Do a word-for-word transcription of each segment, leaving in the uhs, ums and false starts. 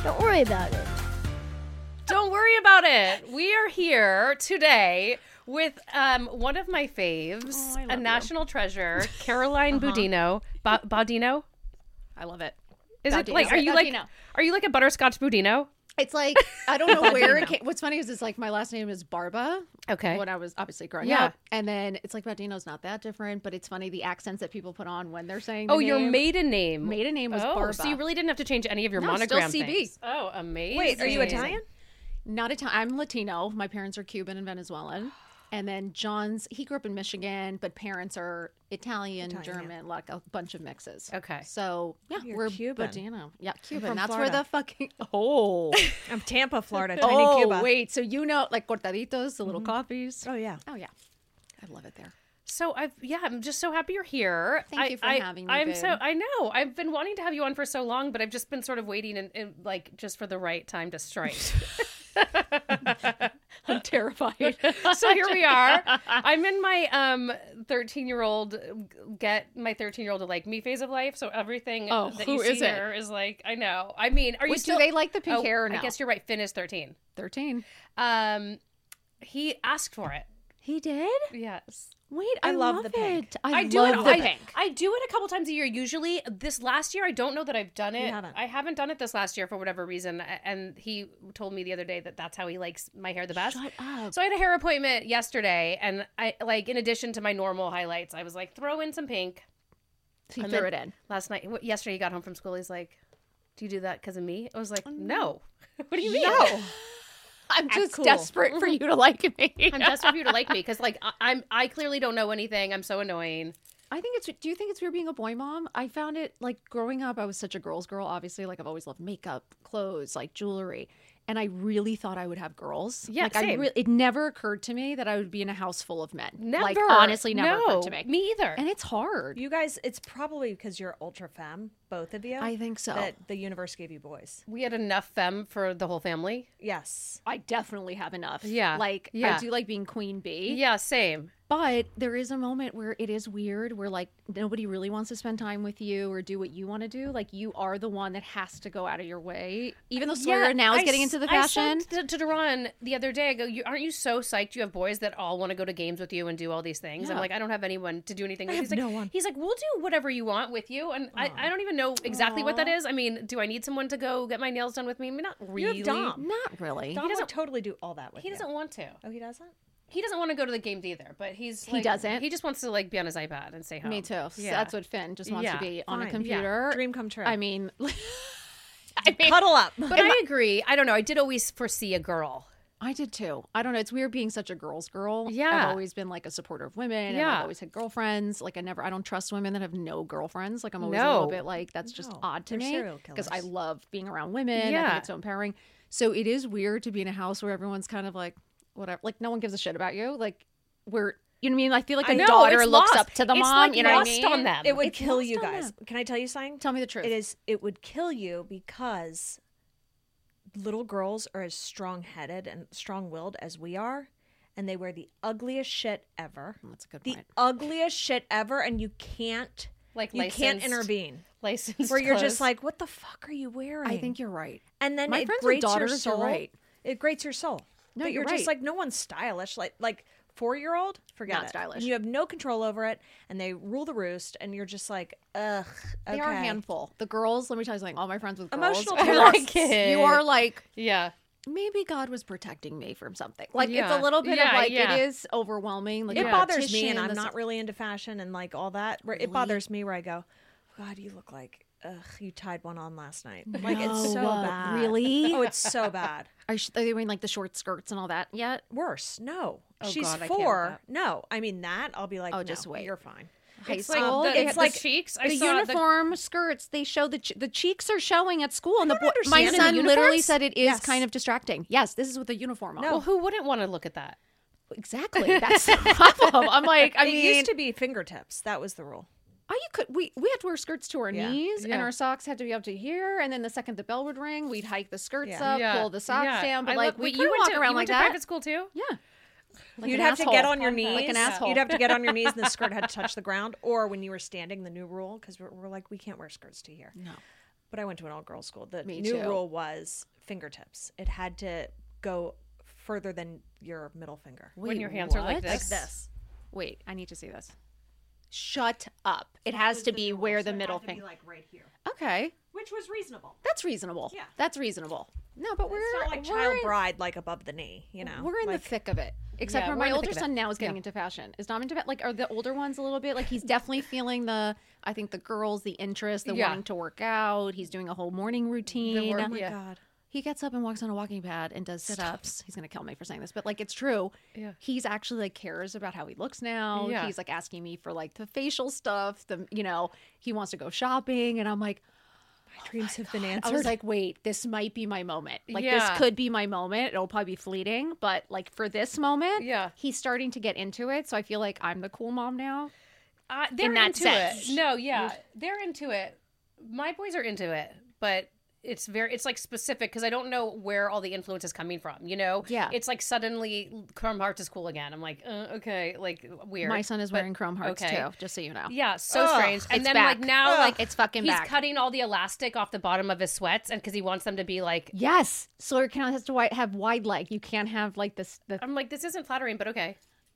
Don't worry about it. Don't worry about it. We are here today with um, one of my faves, Oh, I a love national treasure, Caroline Uh-huh. Budino. Ba- Baudino? I love it. Is it Baudino. like, are you like, Baudino. are you like a butterscotch Budino? It's like, I don't know where it came. What's funny is it's like my last name is Barba. Okay. When I was obviously growing Yeah. up. And then it's like Baudino's not that different, but it's funny the accents that people put on when they're saying the Oh, your name. maiden name. maiden name was Oh, Barba. so you really didn't have to change any of your No, still monogram C B. things. Oh, amazing. Wait, are you Italian? Not Italian. I'm Latino. My parents are Cuban and Venezuelan. And then John's, he grew up in Michigan, but parents are Italian, Italian, German, like a bunch of mixes. Okay. So, yeah, You're we're Cuban. Baudino. Yeah, Cuban. from That's Florida. where the fucking. Oh. I'm Tampa, Florida. Tiny oh, Cuba. wait. So, you know, like cortaditos, the little coffees. Oh, yeah. Oh, yeah. I love it there. So I've yeah, I'm just so happy you're here. Thank I, you for I, having me, I'm babe. so I know I've been wanting to have you on for so long, but I've just been sort of waiting and, and like just for the right time to strike. I'm terrified. So here we are. I'm in my um thirteen year old get my thirteen year old to like me phase of life. So everything Oh, that who you see is it? here is like I know. I mean, are you Wait, still? do they like the pink Oh, hair or no? I guess you're right. Finn is thirteen. thirteen. Um, he asked for it. He did? Yes. Wait, I I, love love, the pink. it. I, I do love it. the I, pink. I do it a couple times a year. Usually, this last year, I don't know that I've done it. haven't. I haven't done it this last year for whatever reason. And he told me the other day that that's how he likes my hair the best. Shut up. So I had a hair appointment yesterday, and I like in addition to my normal highlights, I was like, throw in some pink. He And threw then it in. Last night, w- yesterday, he got home from school. He's like, "Do you do that because of me?" I was like, "No." What do you mean? No. I'm just cool. desperate for you to like me. I'm desperate for you to like me because, like, I- I'm I clearly don't know anything. I'm so annoying. I think it's. Do you think it's weird being a boy mom? I found it like growing up. I was such a girl's girl. Obviously, like I've always loved makeup, clothes, like jewelry, and I really thought I would have girls. Yeah, like I same. re- it never occurred to me that I would be in a house full of men. Never. Like honestly, never no, occurred to me. Me either. And it's hard. You guys, it's probably because you're ultra femme, both of you. I think so. That the universe gave you boys. We had enough femme for the whole family. Yes. I definitely have enough. Yeah, Like yeah. I do like being queen bee. Yeah, same. But there is a moment where it is weird, where like nobody really wants to spend time with you or do what you want to do. Like you are the one that has to go out of your way. Even though Sawyer now is I getting s- into the I fashion. said to, to Duran the other day, I go, you, aren't you so psyched you have boys that all want to go to games with you and do all these things? I'm Yeah. like, I don't have anyone to do anything with. have He's like, no one. He's like, we'll do whatever you want with you. And I, I don't even know exactly what that is. I mean, do I need someone to go get my nails done with me? I mean, not You really. have Dom. Not really. Dom doesn't- would totally do all that with He you. doesn't want to. Oh, he doesn't? He doesn't want to go to the games either, but he's He like- doesn't? He just wants to like be on his iPad and stay home. Me too. So Yeah. that's what Finn just wants Yeah. to be on a Fine. computer. Dream come true. I mean, I mean, Cuddle up. But I agree. I don't know. I did always foresee a girl. I did too. I don't know. It's weird being such a girl's girl. Yeah. I've always been like a supporter of women. And Yeah. I've always had girlfriends. Like I never, I don't trust women that have no girlfriends. Like I'm always a No. little bit like, that's just No, odd to they're me. serial Because I killers. love being around women. I Yeah. think it's so empowering. So it is weird to be in a house where everyone's kind of like, whatever. Like no one gives a shit about you. Like we're, you know what I mean? I feel like a I know, daughter it's looks lost. up to the It's, mom. like, you know what I lost mean? on them. It would It's kill lost you on guys. them. Can I tell you something? Tell me the truth. It is. It would kill you because little girls are as strong-headed and strong-willed as we are, and they wear the ugliest shit ever. That's a good The point. ugliest shit ever, and you can't. Like you can't licensed- intervene. Licensed Where you're clothes. just like, what the fuck are you wearing? I think you're right. and then my it friends with grates your daughters, you're soul. right. It grates your soul. No, but you're you're just right. like, no one's stylish. Like like four year old, forget Not it. stylish. And you have no control over it, and they rule the roost, and you're just like, ugh. They are a okay. handful. The girls, let me tell you something. All my friends with girls, Emotional are terrorists. like, it. you are like, yeah. maybe God was protecting me from something. Like it's Yeah. a little bit Yeah, of like yeah. it is overwhelming. Like It the bothers me, petition, and I'm the- not really into fashion and like all that. Where Really? It bothers me where I go, God, you look like, ugh, you tied one on last night. Like it's so No, bad. really? Oh, it's so bad. Are, sh- are they wearing like the short skirts and all that yet? Worse, no. Oh, She's God, I can't with four. that. No, I mean that. I'll be like, Oh, no, just wait. You're fine. High It's school. like the, It's it's like like cheeks. I the saw uniform skirts, they show the ch- the cheeks are showing at school, and the don't boy, my understand. son In the literally uniforms? said it is Yes. kind of distracting. Yes, this is with the uniform on. No. Well, who wouldn't want to look at that? Exactly. That's the problem. I'm like, I it mean, used to be fingertips. That was the rule. oh, you could. We we had to wear skirts to our Yeah. knees, and Yeah. our socks had to be up to here. And then the second the bell would ring, we'd hike the skirts Yeah. up, pull the socks yeah. down. But I like, love- we, wait, you went walk to, around you like went to that. private school too? Yeah. Like You'd an have to asshole. get on your knees. Like an asshole. You'd have to get on your knees, and the skirt had to touch the ground. Or when you were standing, the new rule, because we're, we're like, we can't wear skirts to here. No. but I went to an all-girls school. The Me new too. rule was fingertips. It had to go further than your middle finger. When your hands are like what? this. Like this. Wait, I need to see this. Shut up. It has to be where the middle finger. like right here, Okay. which was reasonable. That's reasonable. Yeah. That's reasonable. No, but we're It's not like we're child in- bride, like above the knee. You know, We're in like, the thick of it. Except Yeah, for we're my in the older thick of it. son now is getting Yeah. into fashion. Is Dom into fa- like are the older ones a little bit like he's definitely feeling the I think the girls, the interest, the Yeah. wanting to work out. He's doing a whole morning routine. work- Oh my Yeah. god. He gets up and walks on a walking pad and does sit ups. He's gonna kill me for saying this, but like it's true. Yeah. He's actually like cares about how he looks now. Yeah. He's like asking me for like the facial stuff. The you know he wants to go shopping, and I'm like, My dreams have been I answered. was like, wait, this might be my moment. Like Yeah. this could be my moment. It'll probably be fleeting, but like for this moment, Yeah. he's starting to get into it. So I feel like I'm the cool mom now. Uh, they're In that into sense. it. No, yeah, they're into it. My boys are into it, but it's very it's like specific because I don't know where all the influence is coming from. You know, Yeah. it's like suddenly Chrome Hearts is cool again. I'm like, uh, okay, like weird. My son is But- wearing Chrome Hearts okay. too, just so you know. Yeah, so Ugh, strange. And it's then back. like now, Ugh, like it's fucking he's back. cutting all the elastic off the bottom of his sweats, and because he wants them to be like. Yes, Sawyer Canal has to wi- have wide leg. You can't have like this. The, I'm like, this isn't flattering, but okay.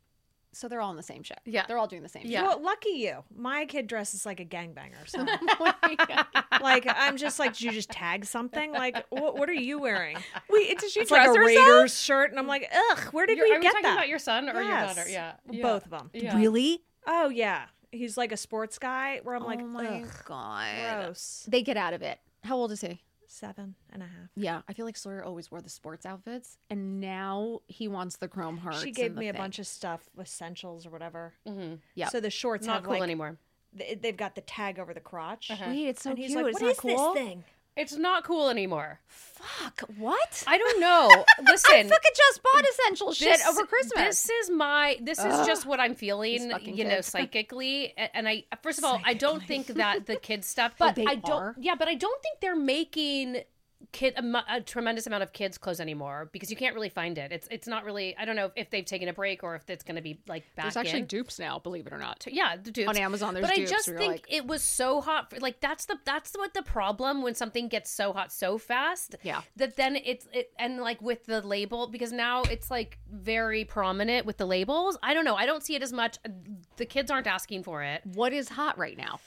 so they're all in the same shit. Yeah. they're all doing the same. Yeah. Well, lucky you. My kid dresses like a gangbanger. So, shit. like, I'm just like, did you just tag something? Like, what, what are you wearing? Wait, did she It's like a Raiders shirt, and I'm like, ugh, where did You're, we are we get talking that? about your son or your Yes. daughter? Yeah, yeah. Both of them. Yeah. Really? Oh yeah, he's like a sports guy. Where I'm like, oh my ugh, god. gross. They get out of it. How old is he? Seven and a half. Yeah, I feel like Sawyer always wore the sports outfits, and now he wants the Chrome Hearts. She gave and the me a thing. bunch of stuff, essentials or whatever. Mm-hmm. Yep. So the shorts Not have cool like anymore. th- they've got the tag over the crotch. Uh-huh. Wait, it's so and he's cute. like, it's "What not is cool. this thing?" It's not cool anymore. Fuck. What? I don't know. Listen, I fucking just bought essential shit this- over Christmas. This is my. This is Ugh. just what I'm These feeling. fucking You know, kids. psychically. A- And I, first of all, I don't think that the kids stuff. Oh, But they I don't. are? Yeah, but I don't think they're making kid a, mu- a tremendous amount of kids clothes anymore because you can't really find it. It's it's not really. I don't know if they've taken a break or if it's going to be like back There's actually in. dupes now, believe it or not. Yeah, the dupes. On Amazon, there's but dupes. I just where think you're like, it was so hot. For, like that's the that's what the problem when something gets so hot so fast. Yeah. That then it's it and like with the label because now it's like very prominent with the labels. I don't know. I don't see it as much. The kids aren't asking for it. what is hot right now?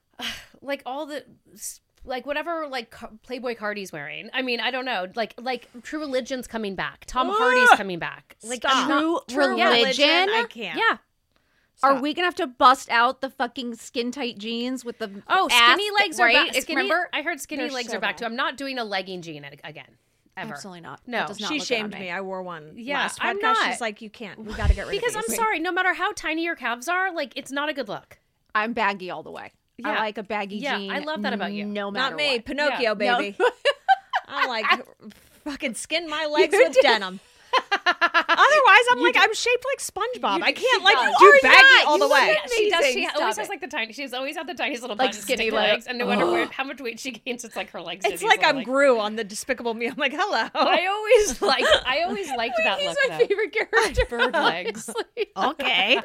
Like all the. Like whatever, like Car- Playboy Cardi's wearing. I mean, I don't know. Like, like True Religion's coming back. Tom Hardy's coming back. Like, Stop. I'm not- True, True religion? I can't. yeah. Are Stop. we gonna have to bust out the fucking skin tight jeans with the Oh, ass, skinny legs are right? back. Skinny, Remember? I heard skinny There's legs are back too. several. I'm not doing a legging jean again, ever. Absolutely not. No. That does not She look good on shamed me. I wore one Yeah, last I'm podcast. not. She's like, you can't. We got to get rid Because of I'm these. sorry, no matter how tiny your calves are, like it's not a good look. I'm baggy all the way. I Yeah. like a baggy Yeah, jean. I love that about you. No matter Not me, what. Pinocchio, Yeah. baby. No. I'm like, fucking skin my legs You with did. denim. Otherwise, I'm like, I'm shaped like SpongeBob. I can't like does. do You are baggy not. all the You way. look She does. She Amazing. always Stop has it. like the tiny. She's always had the tiniest little Like buttons, skinny stick leg. legs, and no matter Ugh. where, how much weight she gains, it's like her legs. do It's these like little, I'm Gru on the Despicable Me. I'm like, hello. I always like. I always liked that He's look. my though. favorite character. Bird legs. Okay.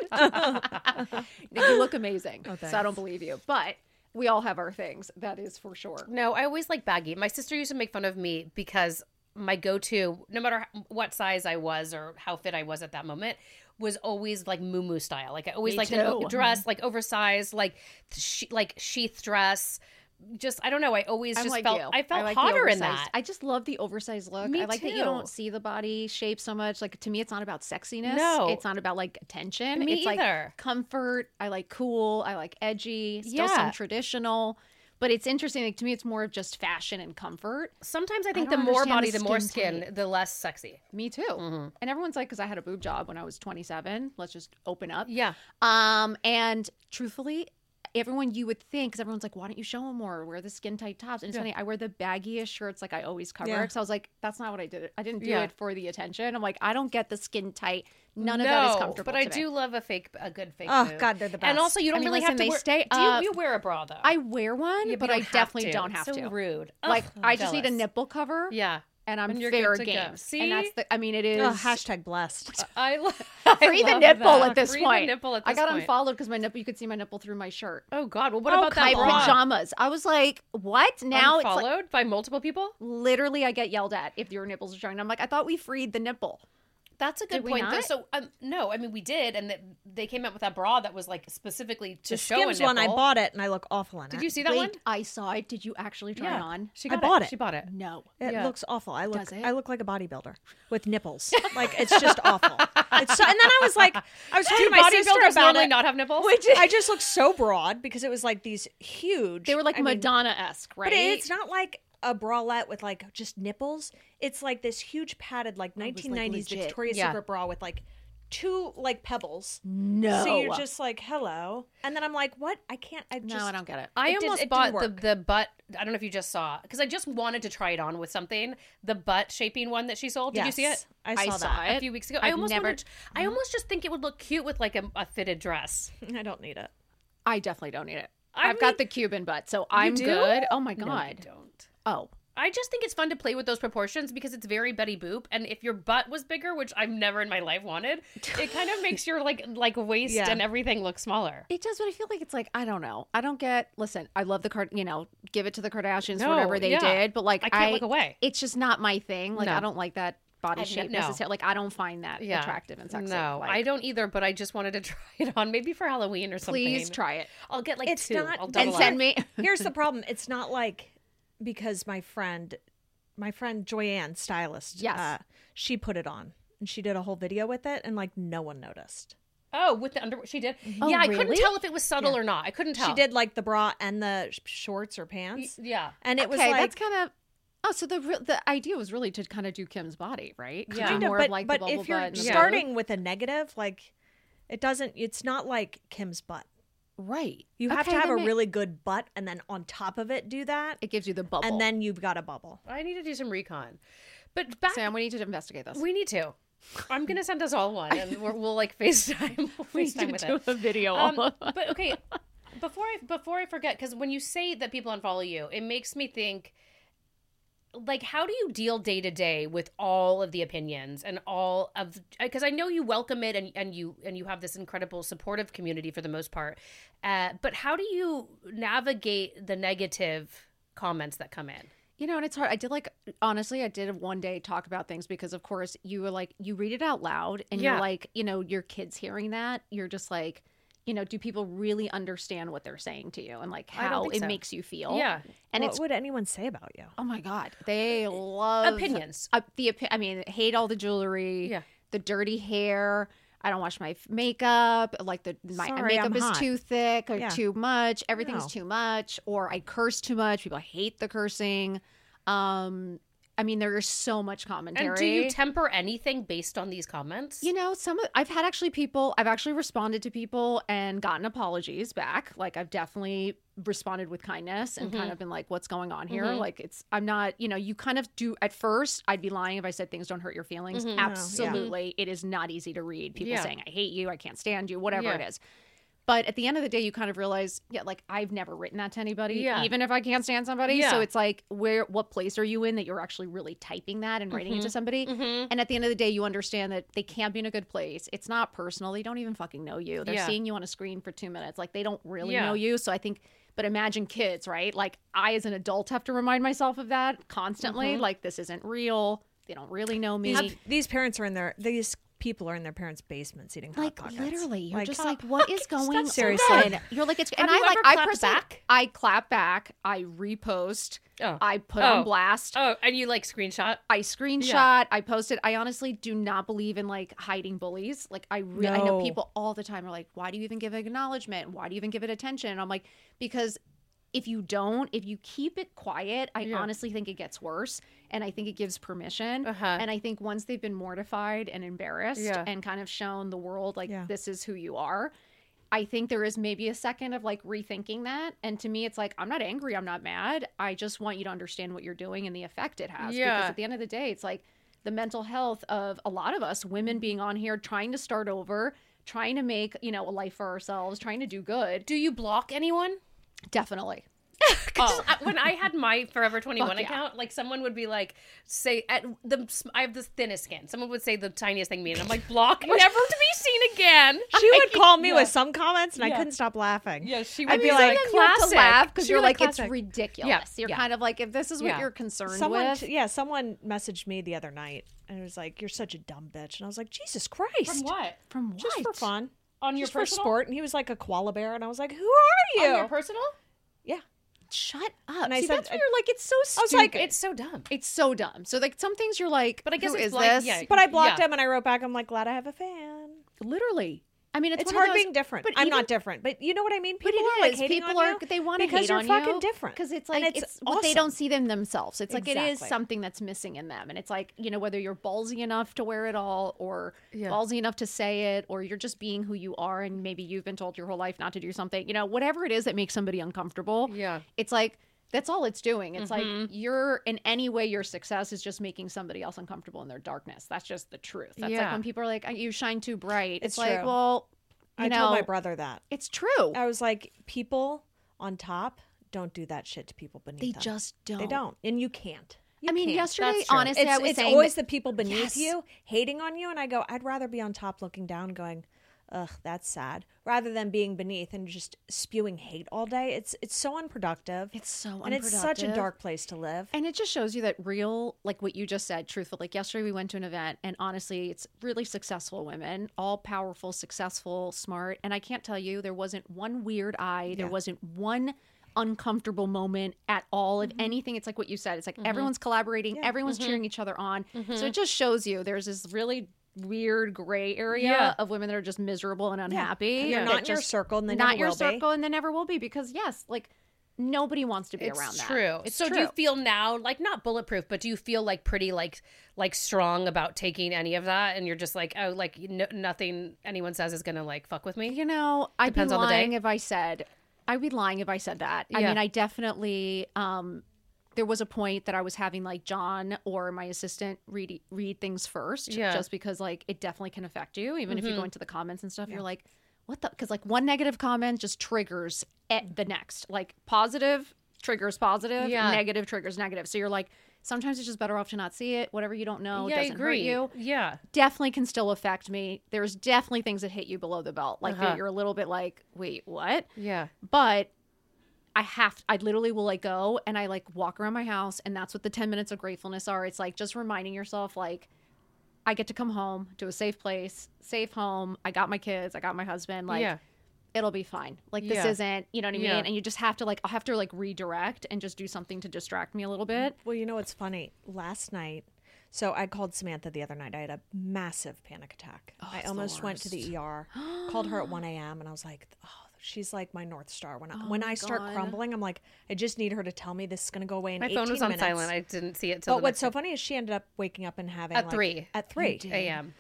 You look amazing. Oh, so I thanks. don't believe you. But we all have our things. That is for sure. No, I always like baggy. My sister used to make fun of me because my go-to, no matter what size I was or how fit I was at that moment, was always like moo style. Like I always Me liked an o- too. dress, like oversized, like she- like sheath dress. Just I don't know. I always I'm just like felt you. I felt like the hotter in oversized- that. I just love the oversized look. Me I like that you too. don't see the body shape so much. Like to me, it's not about sexiness. No. It's not about like attention. Me it's like either. comfort. I like cool. I like edgy. Still Yeah. some traditional. But it's interesting. Like to me, it's more of just fashion and comfort. Sometimes I think don't the more understand body, the the more skin skin, tight. the less sexy. Me too. And everyone's like, because I had a boob job when I was twenty-seven. Let's just open up. Yeah. Um, and truthfully, everyone you would think, because everyone's like, why don't you show them more? Wear the skin tight tops. And it's Yeah. funny, I wear the baggiest shirts like I always cover. Yeah. So I was like, that's not what I did. I didn't do Yeah. it for the attention. I'm like, I don't get the skin tight. None of that is comfortable. But I to me. do love a fake, a good fake. Oh, boob. God, they're the best. And also, you don't I mean, really listen, have to they wear. stay do up. you, you wear a bra though? I wear one, Yeah, but you I don't have definitely to. don't have It's so to. rude. Like, Ugh, I just jealous. need a nipple cover. Yeah. and I'm And you're fair good to go. game. See? And that's the. I mean, it is Oh, hashtag blessed. I, lo- free I the love nipple that. at this Free point. The nipple at I this got point. unfollowed because my nipple. You could see my nipple through my shirt. Oh God! Well, what Oh, about My that bra? pajamas. I was like, what? Now it's like, Unfollowed by multiple people. literally I get yelled at if your nipples are showing. I'm like, I thought we freed the nipple. That's a good Did we point. Though. not? So, um, no, I mean we did, and th- they came out with that bra that was like specifically to The show a Skims one, I nipple. bought it and I look awful in it. Did you see that Wait, one? I saw it. Did you actually try it on? She I got bought it. it. She bought it. No. It Yeah. looks awful. I look Does it? I look like a bodybuilder with nipples. Like it's just awful. It's so, and then I was like, I was talking Do to my sister bodybuilders about normally it. not have nipples? I just look so broad because it was like these huge. They were like I mean, Madonna-esque, right? but it's not like a bralette with like just nipples. It's like this huge padded like was, like, nineteen nineties legit. Victoria's Yeah. Secret bra with like two like pebbles. no. So you're just like hello, and then I'm like, what? I can't. I just no, I don't get it. I It did- almost it bought didn't the work. the butt. I don't know if you just saw because I just wanted to try it on with something. The butt shaping one that she sold. Did you see it? Yes, I I saw, saw that. it. A few weeks ago. I I've almost never- wanted, I almost just think it would look cute with like a, a fitted dress. I don't need it. I definitely don't need it. I I've mean- got the Cuban butt, so I'm do? good. Oh my No, god. you don't. Oh. I just think it's fun to play with those proportions because it's very Betty Boop, and if your butt was bigger, which I've never in my life wanted, it kind of makes your like like waist Yeah. and everything look smaller. It does, but I feel like it's like I don't know. I don't get. Listen, I love the card. You know, give it to the Kardashians, No, whatever they yeah. did. But like, I can't look away. It's just not my thing. Like, No. I don't like that body I've ne- shape no. necessarily. Like, I don't find that Yeah. attractive and sexy. No, like, I don't either. But I just wanted to try it on, maybe for Halloween or something. Please try it I'll get like It's two. not- I'll and double and up. send me. Here's the problem. It's not like because my friend, my friend Joyanne, stylist, Yes. uh, she put it on and she did a whole video with it, and like no one noticed. Oh, with the underwear, she did. Oh, yeah, I couldn't really? tell if it was subtle or not. I couldn't tell. She did like the bra and the sh- shorts or pants, Yeah. and it was Okay, like that's kind of. Oh, so the re- the idea was really to kind of do Kim's body, right? To Yeah. do kind of, more but, of like but the bubble if you're butt and the starting with a negative, like it doesn't. It's not like Kim's butt. boob. right, You have Okay, to have that a ma- really good butt, and then on top of it, do that, It gives you the bubble. and then you've got a bubble. I need to do some recon. But back, Sam, we need to investigate this. we need to. I'm gonna send us all one, and we're, we'll like FaceTime. We'll We FaceTime need with to do it. a video. Um, on- but okay, before I before I forget, because when you say that people unfollow you, it makes me think. Like, how do you deal day to day with all of the opinions and all of? Because I know you welcome it, and, and you and you have this incredible supportive community for the most part. Uh, but how do you navigate the negative comments that come in? You know, and it's hard. I did like, honestly, I did one day talk about things because, of course, you were like, you read it out loud and Yeah. you're like, you know, your kids hearing that, you're just like, you know, do people really understand what they're saying to you and like I don't how think it so. makes you feel? Yeah. And what it's, would anyone say about you? oh my God, they love Opinions. Uh, the, opi- I mean, hate all the jewelry, Yeah. the dirty hair. I don't wash my f- makeup. Like the my Sorry, makeup I'm is hot. too thick or Yeah. too much. Everything's No. too much, or I curse too much. People hate the cursing. Um, I mean, there is so much commentary. And do you temper anything based on these comments? You know, some of I've had actually people I've actually responded to people and gotten apologies back. Like I've definitely responded with kindness and kind of been like, what's going on here? Like it's I'm not, you know, you kind of do at first I'd be lying if I said things don't hurt your feelings. Absolutely. It is not easy to read. People Yeah. saying I hate you, I can't stand you, whatever Yeah. it is. But at the end of the day, you kind of realize, yeah, like I've never written that to anybody, Yeah. even if I can't stand somebody. Yeah. So it's like, where, what place are you in that you're actually really typing that and writing it to somebody? And at the end of the day, you understand that they can't be in a good place. It's not personal. They don't even fucking know you. They're Yeah. seeing you on a screen for two minutes. Like they don't really Yeah. know you. So I think, but imagine kids, right? Like I, as an adult, have to remind myself of that constantly. Like this isn't real. They don't really know me. These, these parents are in their these people are in their parents' basements eating hot Like pockets. literally, you're Like, just like, what is going on? Seriously. You're like, it's Have and I you like, ever I clapped personally, back? I clap back, I repost, Oh. I put Oh. on blast, Oh, and you like screenshot? I screenshot, I posted. I honestly do not believe in like hiding bullies. Like I, re- I know No. people all the time are like, why do you even give it acknowledgement? Why do you even give it attention? And I'm like, because if you don't, if you keep it quiet, I Yeah. honestly think it gets worse. And I think it gives permission. Uh-huh. And I think once they've been mortified and embarrassed Yeah. and kind of shown the world, like, Yeah. this is who you are, I think there is maybe a second of like rethinking that. And to me, it's like, I'm not angry. I'm not mad. I just want you to understand what you're doing and the effect it has. Yeah. Because at the end of the day, it's like the mental health of a lot of us women being on here, trying to start over, trying to make, you know, a life for ourselves, trying to do good. Do you block anyone? Definitely. 'Cause I- when I had my Forever twenty-one Fuck yeah. account, like someone would be like, say, at the I have the thinnest skin. Someone would say the tiniest thing to me, and I'm like, block, never to be seen again. She would call me Yeah. with some comments, and Yeah. I couldn't stop laughing. Yeah, she I'd would be be like, like, you have to classic. laugh because She'd you're be like, it's classic. ridiculous. Yeah, You're yeah. kind of like, if this is what Yeah. you're concerned Someone, with. t- yeah, someone messaged me the other night, and it was like, "You're such a dumb bitch," and I was like, "Jesus Christ!" From what? From what? Just for fun, On your just for personal? sport. And he was like a koala bear, and I was like, "Who are you?" On your personal? yeah, Shut up. And I See, said- that's where you're like, it's so I stupid. was like, It's so dumb. it's so dumb. So like some things you're like, But I guess who it's is like- this? yeah. but I blocked Yeah. him, and I wrote back, "I'm like, glad I have a fan." Literally. I mean, it's, It's one of hard those- being different. but I'm even- not different, but you know what I mean. But People it are like is. hating People on are you they want to because hate you're on fucking you different. because it's And like it's it's, what they don't awesome. see them themselves. It's like it is Exactly. something that's missing in them, and it's like, you know, whether you're ballsy enough to wear it all, or Yeah. ballsy enough to say it, or you're just being who you are, and maybe you've been told your whole life not to do something. You know, whatever it is that makes somebody uncomfortable. Yeah. It's like that's all it's doing. It's Mhm. like you're in any way your success is just making somebody else uncomfortable in their darkness. That's just the truth. That's like Yeah. when people are like, "You shine too bright." It's, It's like, true. well, you I know, told my brother that. it's true. I was like, people on top don't do that shit to people beneath They them. just don't. They don't, and you can't. You I mean, can't. yesterday, That's true. honestly, It's, I was it's saying always that- the people beneath Yes. you hating on you, and I go, I'd rather be on top looking down, going, ugh, that's sad, rather than being beneath and just spewing hate all day. It's it's so unproductive. it's so and it's such a unproductive. dark place to live. And it just shows you that real, like what you just said, truthful. Like yesterday, we went to an event, and honestly, it's really successful women, all powerful, successful, smart. And I can't tell you, there wasn't one weird eye. There Yeah. wasn't one uncomfortable moment at all. If anything, it's like what you said. It's like everyone's collaborating, everyone's cheering each other on. So it just shows you there's this really weird gray area Yeah. of women that are just miserable and unhappy. And they're that not in your just- circle, and they not never your will be. circle, and they never will be, because yes, like nobody wants to be It's around that. true. It's so true. do you feel now like not bulletproof, but do you feel like pretty like like strong about taking any of that? And you're just like, oh, like no, nothing anyone says is gonna like fuck with me. You know, I'd Depends be on the day. lying if I said I'd be lying if I said that. I Yeah. mean, I definitely um there was a point that I was having like John or my assistant read read things first, Yeah. just because like it definitely can affect you. Even if you go into the comments and stuff, you're like, what the? Because like one negative comment just triggers at the next. Like positive triggers positive, Yeah. negative triggers negative. So you're like, sometimes it's just better off to not see it. Whatever you don't know yeah, I doesn't hurt agree. you. Yeah. Definitely can still affect me. There's definitely things that hit you below the belt, like Uh-huh. that you're a little bit like, wait, what? Yeah. But I have, I literally will like go and I like walk around my house, and that's what the ten minutes of gratefulness are. It's like just reminding yourself, like, I get to come home to a safe place, safe home. I got my kids, I got my husband. Like, yeah. it'll be fine. Like, this Yeah. isn't, you know what I mean? Yeah. And you just have to like, I'll have to like redirect and just do something to distract me a little bit. Well, you know what's funny? Last night, so I called Samantha the other night. I had a massive panic attack. I it's the almost went to the worst. E R. Called her at one a.m. and I was like, oh, she's like my North Star. When I, when my I start God. crumbling, I'm like, I just need her to tell me this is going to go away in My eighteen phone was on minutes. silent. I didn't see it till But the what's next so funny is she ended up waking up and having At like- three. At three a m.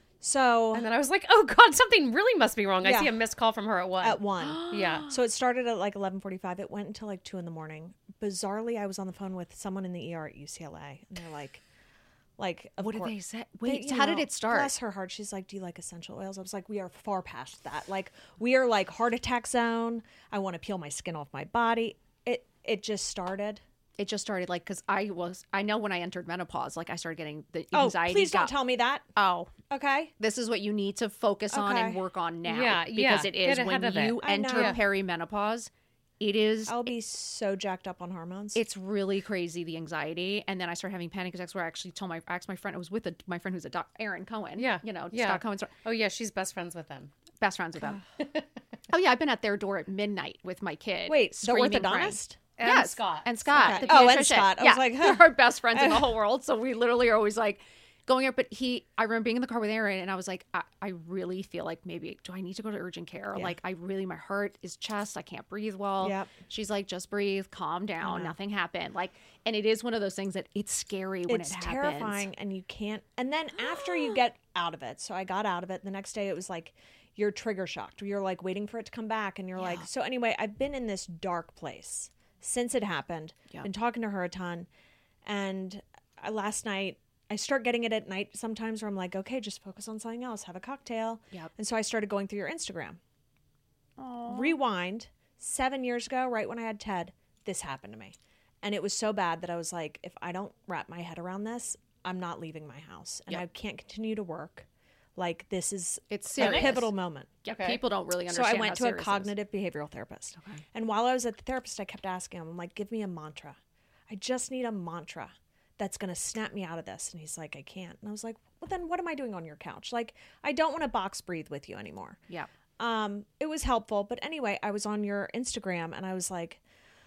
So And then I was like, oh God, something really must be wrong. I Yeah. see a missed call from her at one. at one. yeah. So it started at like eleven forty-five. It went until like two in the morning. Bizarrely, I was on the phone with someone in the E R at U C L A, and they're like, like, of What did course- they say? They- Wait, you how did know, it start? Bless her heart. She's like, do you like essential oils? I was like, we are far past that. Like, we are like heart attack zone. I want to peel my skin off my body. It it just started. It just started like, because I was, I know when I entered menopause, like I started getting the Oh, anxiety. please don't got- tell me that. Oh, Okay. this is what you need to focus on and Okay. work on now. Yeah, because yeah. it is Get when ahead of you it. I enter know. perimenopause, it is, I'll be so jacked up on hormones. it's really crazy, the anxiety. And then I started having panic attacks where I actually told my, I asked my friend, it was with a, my friend who's a doc, Erin Cohen. Yeah. You know, Yeah. Scott Cohen's Oh yeah, she's best friends with them. best friends with them. Oh yeah, I've been at their door at midnight with my kid. Wait, the screaming, crying. orthodontist? And Yes, Scott. and Scott. Okay. The Oh, and pediatrician. Scott. I yeah, was like, huh. they're our best friends in the whole world. So we literally are always like going up. But he, I remember being in the car with Aaron, and I was like, I, I really feel like maybe do I need to go to urgent care? Yeah. Like I really, my heart is chest. I can't breathe well. Yep. She's like, just breathe, calm down. know. Nothing happened. Like, and it is one of those things that it's scary when It's it happens. terrifying, and you can't. And then after you get out of it, so I got out of it. The next day, it was like you're trigger shocked. You're like waiting for it to come back, and you're like, so anyway, I've been in this dark place since it happened. Yeah. Been talking to her a ton, and uh, last night I start getting it at night sometimes where I'm like, okay, just focus on something else, have a cocktail. Yep. And so I started going through your Instagram. Aw. Rewind seven years ago, right when I had Ted. this happened to me. And it was so bad that I was like, if I don't wrap my head around this, I'm not leaving my house. And yep. I can't continue to work. Like, this is it's a pivotal moment. Yeah, okay. People don't really understand. So I went to a cognitive behavioral therapist. Okay. And while I was at the therapist, I kept asking him, I'm like, give me a mantra. I just need a mantra that's going to snap me out of this. And he's like, I can't. And I was like, well, then what am I doing on your couch? Like, I don't want to box breathe with you anymore. Yeah. Um, it was helpful. But anyway, I was on your Instagram and I was like,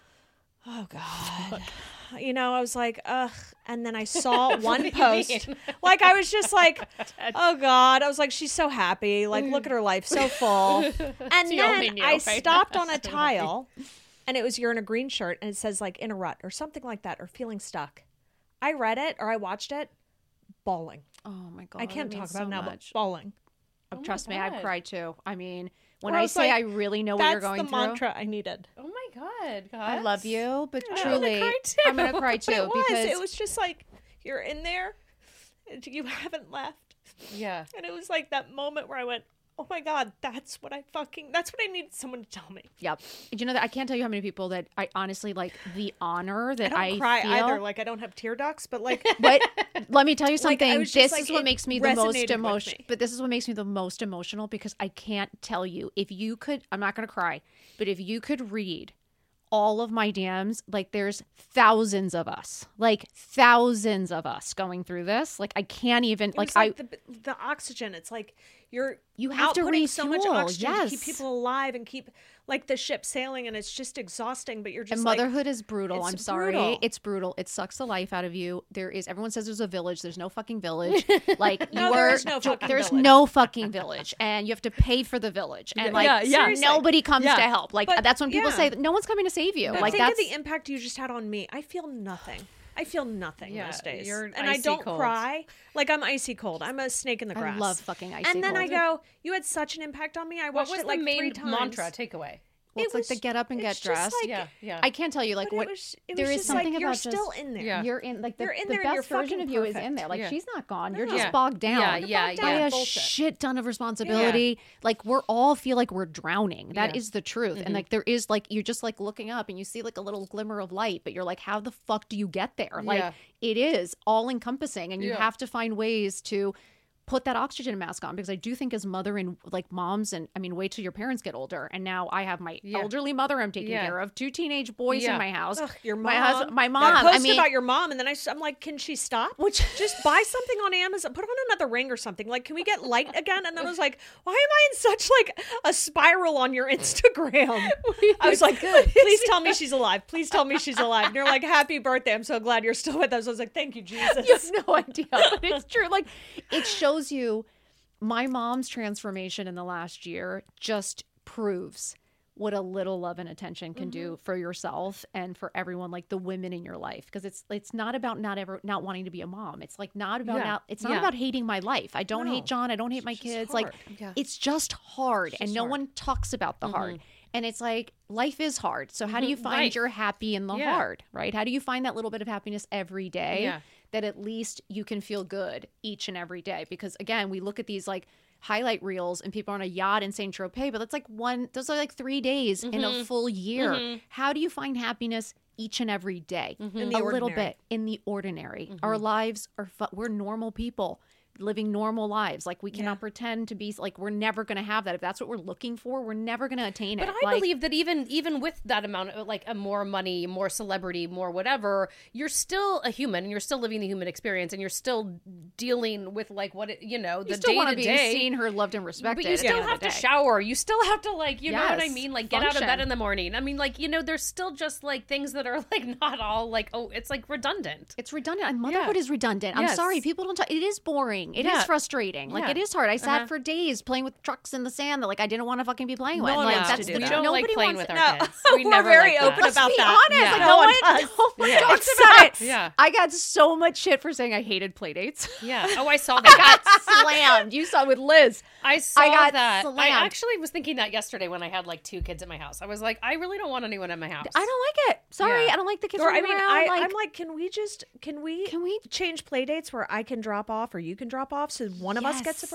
oh God, you know, I was like, ugh. And then I saw one post, like, I was just like, oh God, I was like, she's so happy. Like, look at her life, so full. And then I stopped on a tile and it was, you're in a green shirt and it says like in a rut or something like that, or feeling stuck. I read it or I watched it, bawling. Oh my God. I can't talk about it now, but bawling. Oh, trust me, I've cried too. I mean, when I, I say like, I really know what you're going through. That's the mantra I needed. Oh my God, God. I love you, but I'm truly, gonna I'm going to cry too. It was. Because it was just like, you're in there, and you haven't left. Yeah. And it was like that moment where I went, oh my God, that's what I fucking, that's what I needed someone to tell me. Yep. You know that I can't tell you how many people that I honestly like the honor that I, I don't cry feel. either. Like, I don't have tear ducts, but like, but let me tell you something. Like, this like, is what makes me the most emotional. Me. But this is what makes me the most emotional because I can't tell you if you could. I'm not going to cry, but if you could read all of my D Ms, like there's thousands of us, like thousands of us going through this. Like I can't even it like, like I the, the oxygen. It's like you're you have to refuel so much oxygen yes. to keep people alive and keep like the ship sailing, and it's just exhausting. But you're just and like, motherhood is brutal. it's I'm sorry, brutal. it's brutal. It sucks the life out of you. There is everyone says there's a village. There's no fucking village. Like no, you there are, is no fucking there's village. no fucking village, and you have to pay for the village, and like yeah, yeah. nobody comes yeah. to help. Like but, that's when people yeah. say no one's coming to save you. But like think that's of the impact you just had on me. I feel nothing. I feel nothing Yeah, most days. you're and I icy don't cold. cry. Like I'm icy cold. I'm a snake in the grass. I love fucking icy And then cold. I go, you had such an impact on me. I What watched was it like the main three times. mantra takeaway? Well, it's It like the was- get up and it's get just dressed. like- Yeah, yeah. I can't tell you like But what it was, it there was is just something like, you're about still just, in there. Yeah. You're in like the, You're in the there and you're best version fucking of you is in perfect. there. Like Yeah. she's not gone. You're No. just Yeah. bogged down. Yeah, You're yeah, bogged by yeah. a Bullshit. shit ton of responsibility. Like we're all feel like we're drowning. That Yeah. is the truth. And like there is like you're just like looking up and you see like a little glimmer of light, but you're like, how the fuck do you get there? Like Yeah. it is all encompassing, and you Yeah. have to find ways to put that oxygen mask on, because I do think as mother and like moms, and I mean, wait till your parents get older. And now I have my Yeah. elderly mother I'm taking Yeah. care of, two teenage boys Yeah. in my house. Ugh, your mom. My husband, my That mom. post I mean, about your mom, and then I, am like, can she stop? Which- just buy something on Amazon, put on another ring or something. Like, can we get light again? And then I was like, why am I in such like a spiral on your Instagram? I was like, please tell me she's alive. Please tell me she's alive. And you're like, happy birthday. I'm so glad you're still with us. I was like, thank you, Jesus. you have no idea, but it's true. Like it shows you my mom's transformation in the last year just proves what a little love and attention can mm-hmm. do for yourself and for everyone, like the women in your life. Because it's it's not about not ever not wanting to be a mom. It's like not about Yeah. not it's not Yeah. about hating my life. I don't No. hate John. I don't hate It's my just kids. hard. Like Yeah. it's just hard, It's and just no hard. one talks about the hard. And it's like life is hard. So how do you find Right. you're happy in the Yeah. hard, right? How do you find that little bit of happiness every day? Yeah. That at least you can feel good each and every day? Because again, we look at these like highlight reels and people are on a yacht in Saint Tropez, but that's like one, those are like three days mm-hmm. in a full year. Mm-hmm. How do you find happiness each and every day? In the a little ordinary. bit in the ordinary. Our lives are, fu- we're normal people living normal lives. Like we cannot Yeah. pretend to be like, we're never going to have that. If that's what we're looking for, we're never going to attain But it. I Like, believe that even even with that amount of like a more money, more celebrity, more whatever, you're still a human and you're still living the human experience and you're still dealing with like what it, you know, the you still day want to to be day. seen, heard, loved, and respected. But you at the still end of have the to day. shower. You still have to like, you know what I Yes. mean? Like get out of Function. bed in the morning. I mean, like, you know, there's still just like things that are like not all like, oh, it's like redundant. It's redundant. And motherhood Yeah. is redundant. I'm Yes. sorry. People don't talk. It is boring. It is Yeah. frustrating. Like Yeah. it is hard. I sat Uh-huh. for days playing with trucks in the sand that like I didn't want to fucking be playing with. No one like wants to that's do the, that. We don't nobody like playing wants with to- our No. kids. We We're never very like open that. about Let's be that. honest. Yeah. Like No no one one, does. no one Yeah. talks It's about it. Yeah. I got so much shit for saying I hated play dates. Yeah. Oh, I saw I that. got slammed. You saw with Liz. I saw I got that. slammed. I actually was thinking that yesterday when I had like two kids at my house. I was like, I really don't want anyone in my house. I don't like it. Sorry, Yeah. I don't like the kids Or, I running mean, around. I, like, I'm like, can we just, can we, Can we- change play dates where I can drop off or you can drop off so one of us gets a Yes. break?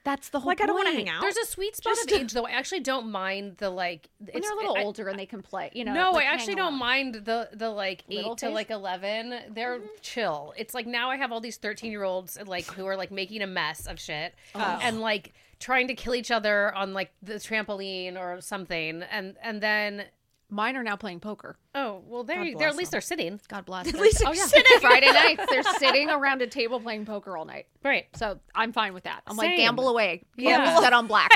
That's the whole Like, I don't want to point. hang out. There's a sweet spot Just- of age, though. I actually don't mind the like. When it's, they're a little I- older and they can play, you know. No, like, I actually hang don't along. mind the the like eight Little to phase? like eleven. They're chill. It's like now I have all these thirteen year olds like who are like making a mess of shit and like trying to kill each other on like the trampoline or something, and and then Mine are now playing poker. oh well, there God you, they're bless at least them. they're sitting God bless. At They're- least oh they're yeah, sitting. Friday nights they're sitting around a table playing poker all night. right. So I'm fine with that. I'm Same. like gamble away. Yeah. Focus that on black.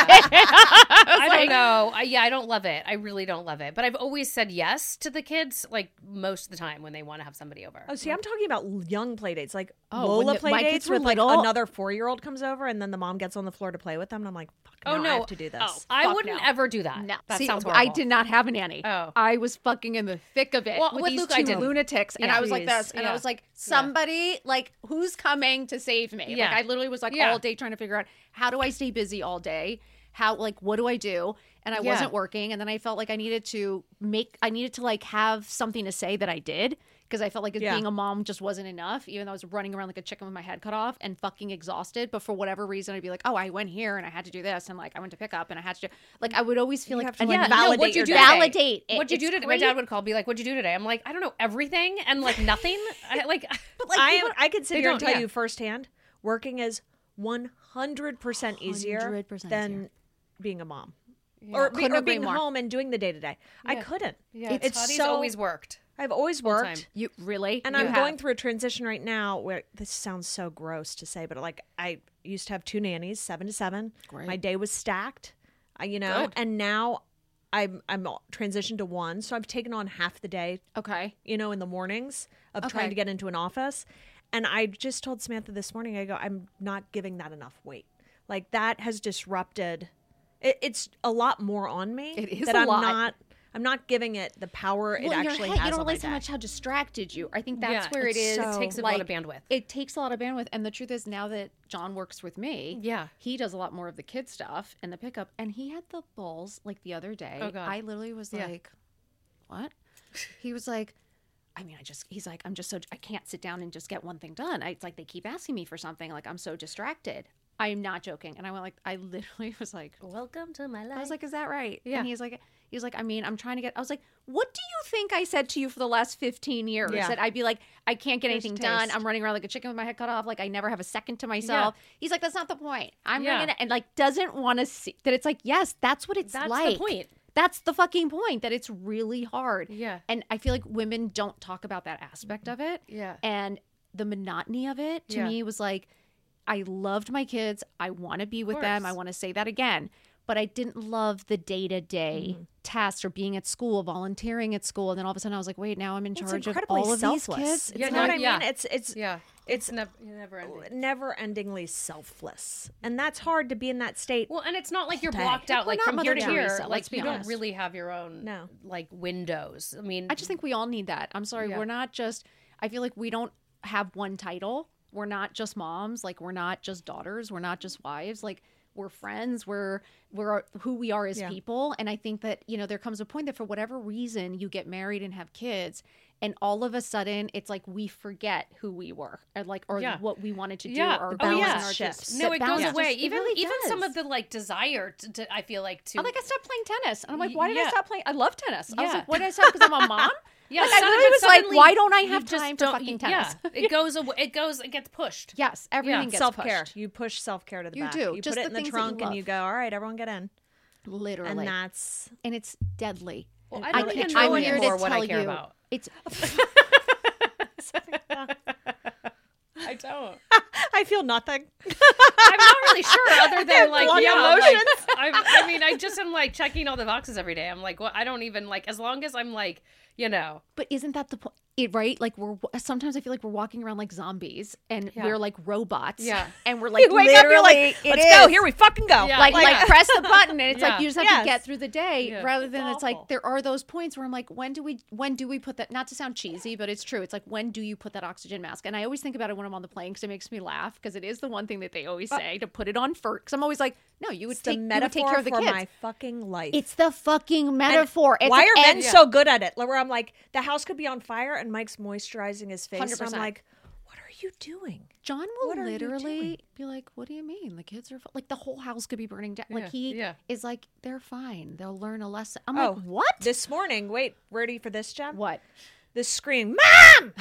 I don't know. I, yeah, I don't love it. I really don't love it. But I've always said yes to the kids, like most of the time when they want to have somebody over. Oh, see, I'm talking about young play dates, like Oh, when Lola the- play my kids dates were with like little- another four year old comes over, and then the mom gets on the floor to play with them, and I'm like, fuck, Oh no, no, I have to do this. Oh, I Fuck wouldn't no. ever do that. No, that See, sounds I horrible. did not have a nanny. Oh. I was fucking in the thick of it Well, with, with these Luke, I two didn't. lunatics, and Yeah. I was like Please. this, and Yeah. I was like, somebody, like, who's coming to save me? Yeah. Like, I literally was like Yeah. all day trying to figure out how do I stay busy all day. How like what do I do? And I Yeah. wasn't working, and then I felt like I needed to make, I needed to like have something to say that I did because I felt like Yeah. being a mom just wasn't enough. Even though I was running around like a chicken with my head cut off and fucking exhausted, but for whatever reason, I'd be like, oh, I went here and I had to do this, and like I went to pick up and I had to do, like I would always feel You like have to, like, yeah, no, validate what'd you your do day. today? validate it. What'd you do It's today? My great. dad would call, be like, "What'd you do today?" I'm like, "I don't know everything," and like nothing. I, like, But like I people- am, I can sit they here and don't- tell yeah. you firsthand, working is one hundred percent easier one hundred percent than easier. being a mom. Or, be, Couldn't or agree being more. home and doing the day to day. I Yeah. couldn't. yeah, It's Tottie's so- always worked. I've always Full time. worked. You really? And You I'm have. going through a transition right now where this sounds so gross to say, but like I used to have two nannies, seven to seven. Great. My day was stacked, I, you know, Good. and now I'm I'm transitioned to one, so I've taken on half the day, Okay. you know, in the mornings of Okay. trying to get into an office. And I just told Samantha this morning, I go, I'm not giving that enough weight. Like that has disrupted. It, it's a lot more on me. It is that a I'm lot. not. I'm not giving it the power it Well, in your actually head, has you don't on my realize how day. much how distracted you. I think that's Yeah, where it it's is. so- It takes a like, lot of bandwidth. It takes a lot of bandwidth, and the truth is, now that John works with me, Yeah. he does a lot more of the kid stuff and the pickup. And he had the balls like the other day. Oh, God. I literally was Yeah. like, "What?" He was like, I mean, I just, he's like, I'm just so, I can't sit down and just get one thing done. I, it's like they keep asking me for something. Like, I'm so distracted. I am not joking. And I went like, I literally was like, Welcome to my life. I was like, is that right? Yeah. And he's like, he's like, I mean, I'm trying to get, I was like, what do you think I said to you for the last fifteen years? Yeah. That I'd be like, I can't get There's anything a done. taste. I'm running around like a chicken with my head cut off. Like I never have a second to myself. He's like, that's not the point. I'm Yeah. running and like doesn't want to see that it's like, yes, that's what it's That's like. the point. That's the fucking point, that it's really hard. Yeah. And I feel like women don't talk about that aspect of it. Yeah. And the monotony of it to Yeah. me was like, I loved my kids. I want to be with them. course. I want to say that again. But I didn't love the day to day tasks or being at school, volunteering at school. And then all of a sudden I was like, wait, now I'm in It's charge of incredibly all of selfless. these kids. It's Yeah, you no, know what I yeah. mean? It's it's Yeah. It's never, never ending. never endingly selfless, and that's hard to be in that state. Well, and it's not like you're Day. blocked out We're like not from here Mother to here. Teresa, Like let's be you don't honest. really have your own No. like windows. I mean, I just think we all need that. I'm sorry. Yeah. We're not just, I feel like we don't have one title. We're not just moms. Like we're not just daughters. We're not just wives. Like we're friends. We're, we're who we are as Yeah. people. And I think that, you know, there comes a point that for whatever reason you get married and have kids, and all of a sudden it's like we forget who we were, and like, or Yeah. what we wanted to do. Yeah. Or Oh, balance yeah. in our Shifts. just- no, it goes balance away. just- it even really even some does. of the like desire to, to I feel like to I'm like, I stopped playing tennis. And I'm like, Y- why did I yeah. stop playing? I love tennis. I was Yeah. like, why did I stop? Because I'm a mom? yeah, like, I sudden- really but was like, suddenly why don't I you have just time for don't- fucking tennis? Yeah, it goes away. It goes. It gets pushed. Yes, everything Yeah. gets Self care. pushed. You push self care to the You back. do. You Just put it the in the things that you trunk and love. you go, all right, everyone get in. Literally. And that's And it's deadly. Well, And I don't can't- even know I'm here to anymore what I tell care you, about. It's I don't. I feel nothing. I'm not really sure, other than like, Blunt yeah, like, emotions. I, I mean, I just am like checking all the boxes every day. I'm like, well, I don't even like, as long as I'm like, you know, but isn't that the point? It, right? Like we're sometimes I feel like we're walking around like zombies and Yeah. we're like robots. Yeah. And we're like You wake up, you're literally, like, it let's go. is. Here we fucking go. Yeah. like, Like- like press the button, and it's Yeah. like you just have Yes. to get through the day, Yeah. rather than It's it's, like awful. there are those points where I'm like, when do we when do we put that? Not to sound cheesy, but it's true. It's like, when do you put that oxygen mask? And I always think about it when I'm on the plane because it makes me laugh, because it is the one thing that they always say to put it on first. Because I'm always like, no, you would It's the take you would metaphor take care of the for kids. my fucking life. It's the fucking And metaphor. It's why like- are men and- so good at it? Like, where I'm like, the house could be on fire and Mike's moisturizing his face. And I'm one hundred percent. like, what are you doing? John will What are you doing? literally be like, what do you mean? The kids are fi-" like the whole house could be burning down. Like Yeah, he yeah. is like, they're fine. They'll learn a lesson. I'm Oh, like, what? This morning, wait, ready for this, Jen? What? This scream, Mom!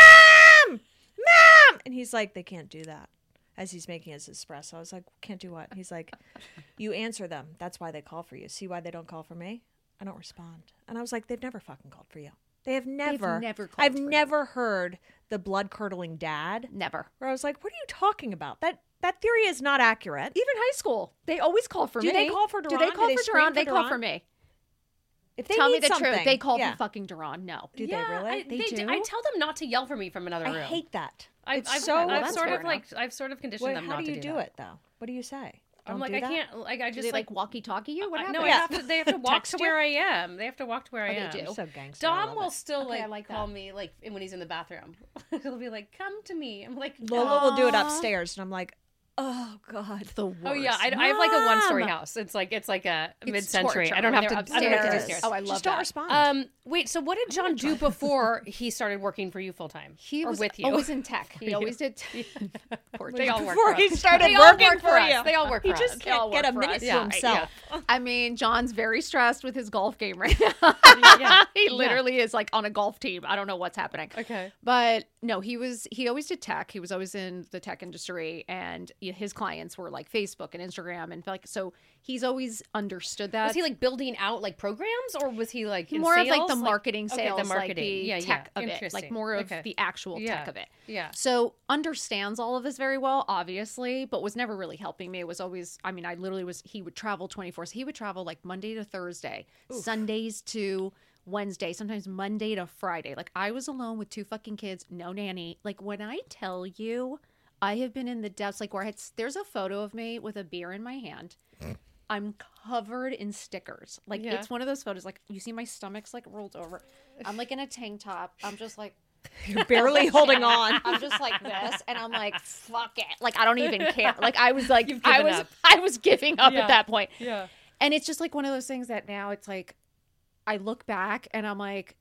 Mom! Mom! And he's like, they can't do that. As he's making his espresso. I was like, can't do what? He's like, you answer them. That's why they call for you. See why they don't call for me? I don't respond. And I was like, they've never fucking called for you. They have never. never called I've for you. never heard the blood curdling dad. Never. Where I was like, what are you talking about? That that theory is not accurate. Even high school, they always call for Do me. they call for Do Duran? they Do call they for scream Duran? for They call Duran? for me. If they Tell me need the something, truth. They call yeah. for fucking Duran. No. Do yeah, they really? I, They they do? I tell them not to yell for me from another room. I hate that. I, It's I've, so. I've, Well, that's sort fair of like enough. I've sort of conditioned Wait, them how not do to you do, do that. it though? What do you say? I'm Don't like do I that? can't like I Do just they like like walkie-talkie you? What I- happened? no, I Yeah. have to, they have to walk Text to you? where I am. They have to walk to where I Oh, they am. do. You're so gangster. I Dom love will it. still Okay, like, I like call that. me like when he's in the bathroom. He'll be like, "Come to me." I'm like, Lola will do it Aw. upstairs, and I'm like, oh god. The worst. "Oh yeah, I, I have like a one-story Mom! house. It's like it's like a It's mid-century. torture I don't when have to. they're I don't have to do upstairs. stairs. Oh, I love Just don't that. respond. Um, wait. So what did John do before he started working for you full time? He or was with you? always in tech. He You. always did. Poor They John. all work Before for he us. started They all working work for for you. us. They all work He for just us. They all can't get a work for minute us. to Yeah, himself. I mean, John's very stressed with his golf game right now. Yeah. He Yeah. literally is like on a golf team. I don't know what's happening. Okay. But no, he was, he always did tech. He was always in the tech industry, and you know, his clients were like Facebook and Instagram. And like, so he's always understood that. Was he like building out like programs, or was he like in more of like the sales? marketing okay, sales, the marketing. like the yeah, tech yeah. of it, like Interesting. more of Okay. the actual Yeah. tech of it. Yeah. So understands all of this very well, obviously, but was never really helping me. It was always, I mean, I literally was, he would travel twenty-four. So he would travel like Monday to Thursday, Sundays to Wednesday, sometimes Monday to Friday. Like I was alone with two fucking kids, no nanny. Like when I tell you, I have been in the depths, like where I had, there's a photo of me with a beer in my hand. I'm covered in stickers. Like Yeah. it's one of those photos, like you see my stomach's like rolled over. I'm like in a tank top. I'm just like, You're barely holding on. I'm just like this, and I'm like, fuck it. Like I don't even care. Like I was like, You've I given was, up. I was giving up Yeah. at that point. Yeah. And it's just like one of those things that now it's like, I look back and I'm like,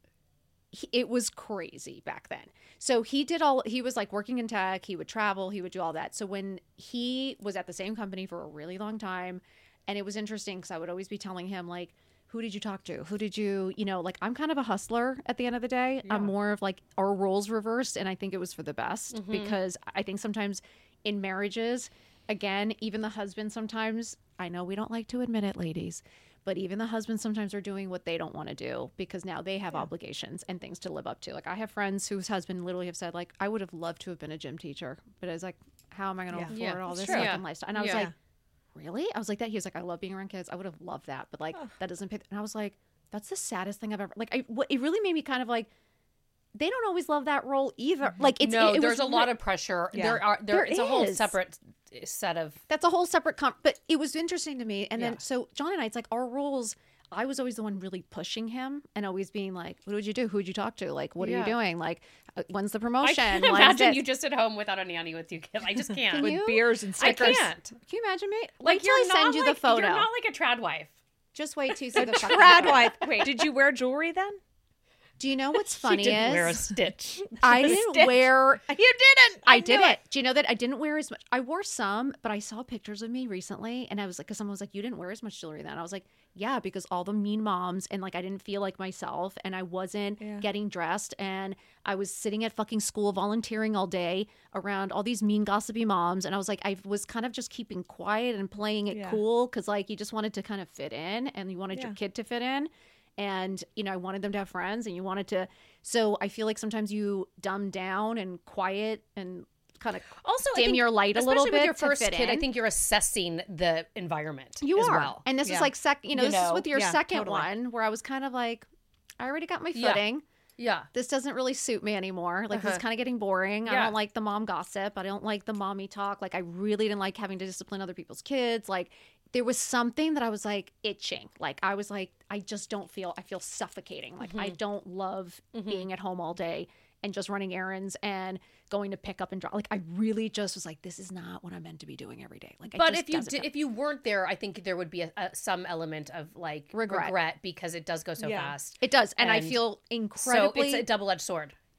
he, it was crazy back then. So he did all, he was like working in tech, he would travel, he would do all that. So when he was at the same company for a really long time, and it was interesting because I would always be telling him, like, who did you talk to? Who did you, you know, like I'm kind of a hustler at the end of the day. I'm more of like our roles reversed. And I think it was for the best because I think sometimes in marriages, again, even the husband sometimes, I know we don't like to admit it, ladies, but even the husbands sometimes are doing what they don't want to do because now they have obligations and things to live up to. Like I have friends whose husband literally have said, like, I would have loved to have been a gym teacher, but I was like, how am I going to Yeah. afford Yeah, all it's this true. fucking Yeah. lifestyle? And I was Yeah. like, really? I was like that. He was like, I love being around kids. I would have loved that, but like that doesn't pay. And I was like, that's the saddest thing I've ever. Like, I what it really made me kind of like. They don't always love that role either. Like it's no, it, it there's was a lot re- of pressure. Yeah. There are there, There it's a whole is. separate set of That's a whole separate comp. But it was interesting to me. And Yeah. then so John and I, it's like our roles. I was always the one really pushing him and always being like, "What would you do? Who would you talk to? Like, what are Yeah. you doing? Like, uh, when's the I promotion? can't When's imagine this?" you just at home without a nanny with you kids. I just can't. Can With you? beers and I stickers. can't. Can you imagine me? Like Wait till you're I send not you like, the photo. You're not like a trad wife. Just wait till you see the fucking Trad photo. wife. Wait, did you wear jewelry then? Do you know what's funny She didn't is wear a stitch. I A didn't stitch. wear. You didn't. I, knew didn't. it. Do you know that I didn't wear as much? I wore some, but I saw pictures of me recently, and I was like, because someone was like, "You didn't wear as much jewelry then." I was like, "Yeah, because all the mean moms, and like I didn't feel like myself, and I wasn't Yeah. getting dressed, and I was sitting at fucking school volunteering all day around all these mean gossipy moms, and I was like, I was kind of just keeping quiet and playing it Yeah. cool because like you just wanted to kind of fit in, and you wanted Yeah. your kid to fit in." And, you know, I wanted them to have friends and you wanted to. So I feel like sometimes you dumb down and quiet and kind of Also, I dim think, your light a especially little with bit your to first fit kid. I in. think you're assessing the environment. You as are. well. And this Yeah. is like, sec- you know, You this is know? with your Yeah, second totally. one where I was kind of like, I already got my Yeah. footing. Yeah. This doesn't really suit me anymore. Like, this is Uh-huh. kind of getting boring. I Yeah. don't like the mom gossip. I don't like the mommy talk. Like, I really didn't like having to discipline other people's kids. Like, there was something that I was like itching. Like, I was like, I just don't feel, I feel suffocating. Like, I don't love being at home all day and just running errands and going to pick up and drop. Like, I really just was like, this is not what I'm meant to be doing every day. Like, it But just if you doesn't did, feel- if you weren't there, I think there would be a, a, some element of like Regret. because it does go so Yeah. fast. it does. And, I and feel So incredibly. it's a double edged sword.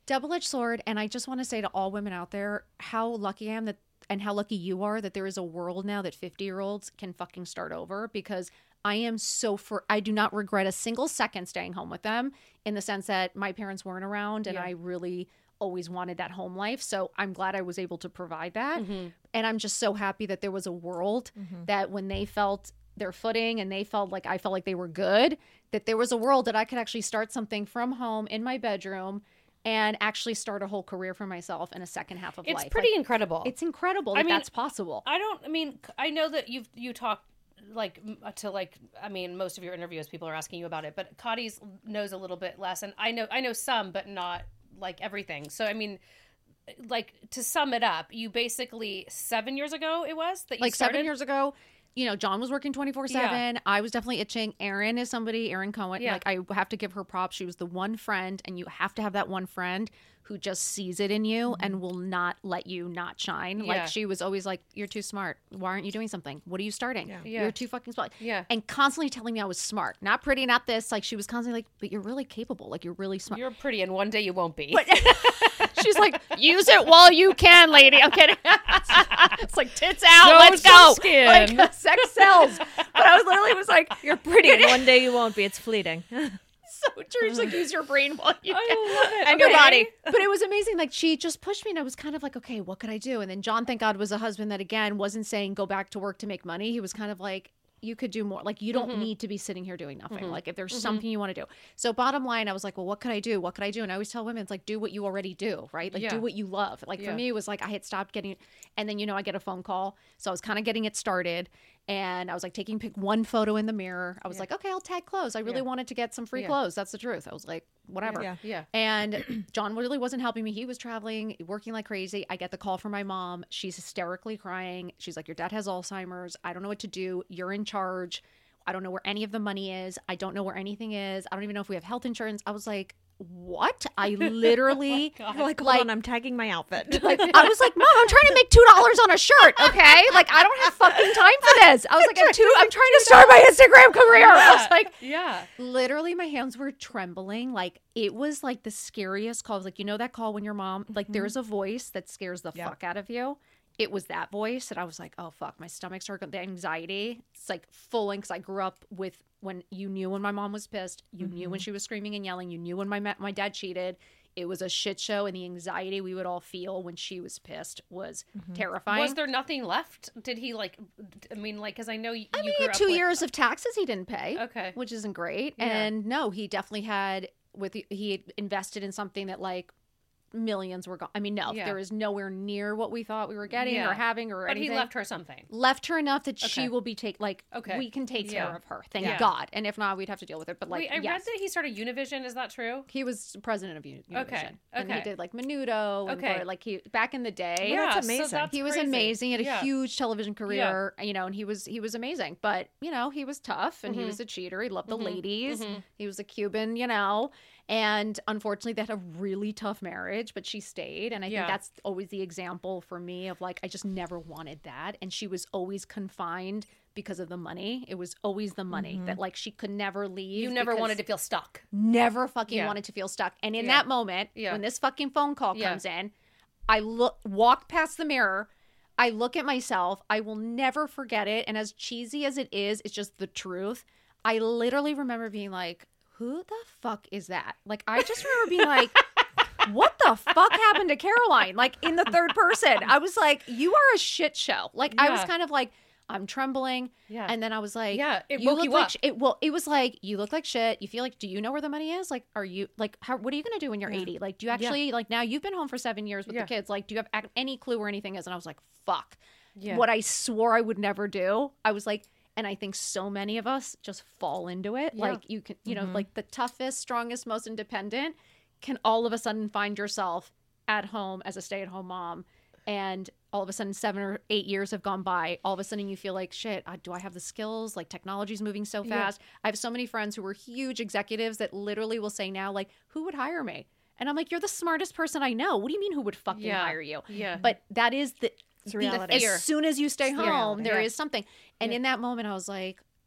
double-edged sword. And I just want to say to all women out there how lucky I am that, and how lucky you are that there is a world now that fifty year olds can fucking start over, because I am so for, I do not regret a single second staying home with them, in the sense that my parents weren't around and Yeah. I really always wanted that home life. So I'm glad I was able to provide that. Mm-hmm. And I'm just so happy that there was a world Mm-hmm. that when they felt their footing and they felt like I felt like they were good, that there was a world that I could actually start something from home in my bedroom and actually start a whole career for myself in a second half of It's life. pretty Like, incredible. it's incredible I that mean, that's possible. I don't. I mean, I know that you've you talk like m- to like. I mean, most of your interviews, people are asking you about it, but Cotty's knows a little bit less, and I know I know some, but not like everything. So I mean, like to sum it up, you basically seven years ago it was that you Like started? seven years ago, you know, John was working twenty-four seven. I was definitely itching. Erin is somebody, Erin Cohen. Yeah. Like, I have to give her props. She was the one friend, and you have to have that one friend who just sees it in you and will not let you not shine. Yeah. Like, she was always like, you're too smart. Why aren't you doing something? What are you starting? Yeah. Yeah. You're too fucking smart. Yeah. And constantly telling me I was smart. Not pretty, not this. Like, she was constantly like, but you're really capable. Like, you're really smart. You're pretty, and one day you won't be. She's like, use it while you can, lady. I'm kidding. It's like, tits out. Show Let's some go. skin. Like, sex sells. But I was literally was like, You're pretty, and one day you won't be. It's fleeting. so true. She's like, use your brain while you I can. love it. And your Okay. body. But it was amazing. Like, she just pushed me, and I was kind of like, okay, what could I do? And then John, thank God, was a husband that, again, wasn't saying go back to work to make money. He was kind of like, you could do more. Like, you don't need to be sitting here doing nothing. Like, if there's something you want to do. So bottom line, I was like, well, what could I do? What could I do? And I always tell women, it's like, do what you already do, right? Like, Yeah. do what you love. Like, Yeah. for me, it was like, I had stopped getting, and then, you know, I get a phone call. So I was kind of getting it started. And I was like taking pick one photo in the mirror. I was like, okay, I'll tag clothes. I really Yeah. wanted to get some free Yeah. clothes. That's the truth. I was like, whatever. Yeah. Yeah. And John really wasn't helping me. He was traveling, working like crazy. I get the call from my mom. She's hysterically crying. She's like, your dad has Alzheimer's. I don't know what to do. You're in charge. I don't know where any of the money is. I don't know where anything is. I don't even know if we have health insurance. I was like, what? I literally God. You're like, hold Like- on, I'm tagging my outfit. like I was like, Mom, I'm trying to make two dollars on a shirt, okay? Like, I don't have fucking time for this. I was like, I'm too I'm trying to start my Instagram career. I was like, Yeah. literally my hands were trembling. Like, it was like the scariest call. I was like, you know that call when your mom, like, there's a voice that scares the Yeah. fuck out of you. It was that voice. And I was like, oh fuck, my stomach started, the anxiety. It's like full in, because I grew up with, when you knew when my mom was pissed, you knew when she was screaming and yelling, you knew when my ma- my dad cheated. It was a shit show, and the anxiety we would all feel when she was pissed was terrifying. Was there nothing left? Did he like? I mean, like, because I know you. I you mean, he grew had up two with- years of taxes he didn't pay. Okay. Which isn't great. Yeah. And no, he definitely had, with he had invested in something that like millions were gone. I mean, no, Yeah. there is nowhere near what we thought we were getting Yeah. or having or But anything. he left her something. Left her enough that she Okay. will be take like Okay. we can take Yeah. care of her. Thank Yeah. God. And if not, we'd have to deal with it. But like, Wait, I read yes. that he started Univision. Is that true? He was president of Uni- Univision. Okay, And he okay. did like Menudo. And Okay. Glory- like he back in the day. yeah, that's so amazing. that's He was crazy. amazing. He had a Yeah. huge television career, you know, and he was he was amazing. But you know, he was tough, and Mhm. he was a cheater. He loved the Mhm. ladies. Mhm. He was a Cuban, you know, and unfortunately, they had a really tough marriage. But she stayed, and I Yeah. think that's always the example for me of like I just never wanted that, and she was always confined because of the money. It was always the money that like she could never leave. You never because- wanted to feel stuck. never fucking Yeah. wanted to feel stuck. And in Yeah. that moment, Yeah. when this fucking phone call Yeah. comes in, I look walk past the mirror, I look at myself, I will never forget it. And as cheesy as it is, it's just the truth. I literally remember being like, who the fuck is that? Like, I just remember being like, what the fuck happened to Caroline? Like, in the third person. I was like, you are a shit show. Like, I was Yeah. kind of like, I'm trembling. Yeah. And then I was like, Yeah, it you woke look you like up. sh- it. Well, it was like, you look like shit. You feel like, do you know where the money is? Like, are you like, how? What are you gonna do when you're Yeah. eighty? Like, do you actually like now you've been home for seven years with Yeah. the kids? Like, do you have ac- any clue where anything is? And I was like, fuck. Yeah. What I swore I would never do. I was like, and I think so many of us just fall into it. Yeah. Like, you can, you know, Mhm. like the toughest, strongest, most independent can all of a sudden find yourself at home as a stay-at-home mom, and all of a sudden seven or eight years have gone by. All of a sudden you feel like, shit, uh, do I have the skills? Like, technology's moving so Yeah. fast. I have so many friends who were huge executives that literally will say now, like, who would hire me? And I'm like, you're the smartest person I know. What do you mean who would fucking Yeah. hire you? Yeah. But that is the, It's the- reality. as soon as you stay It's home, reality. there is Yeah. something. And Yeah. in that moment, I was like,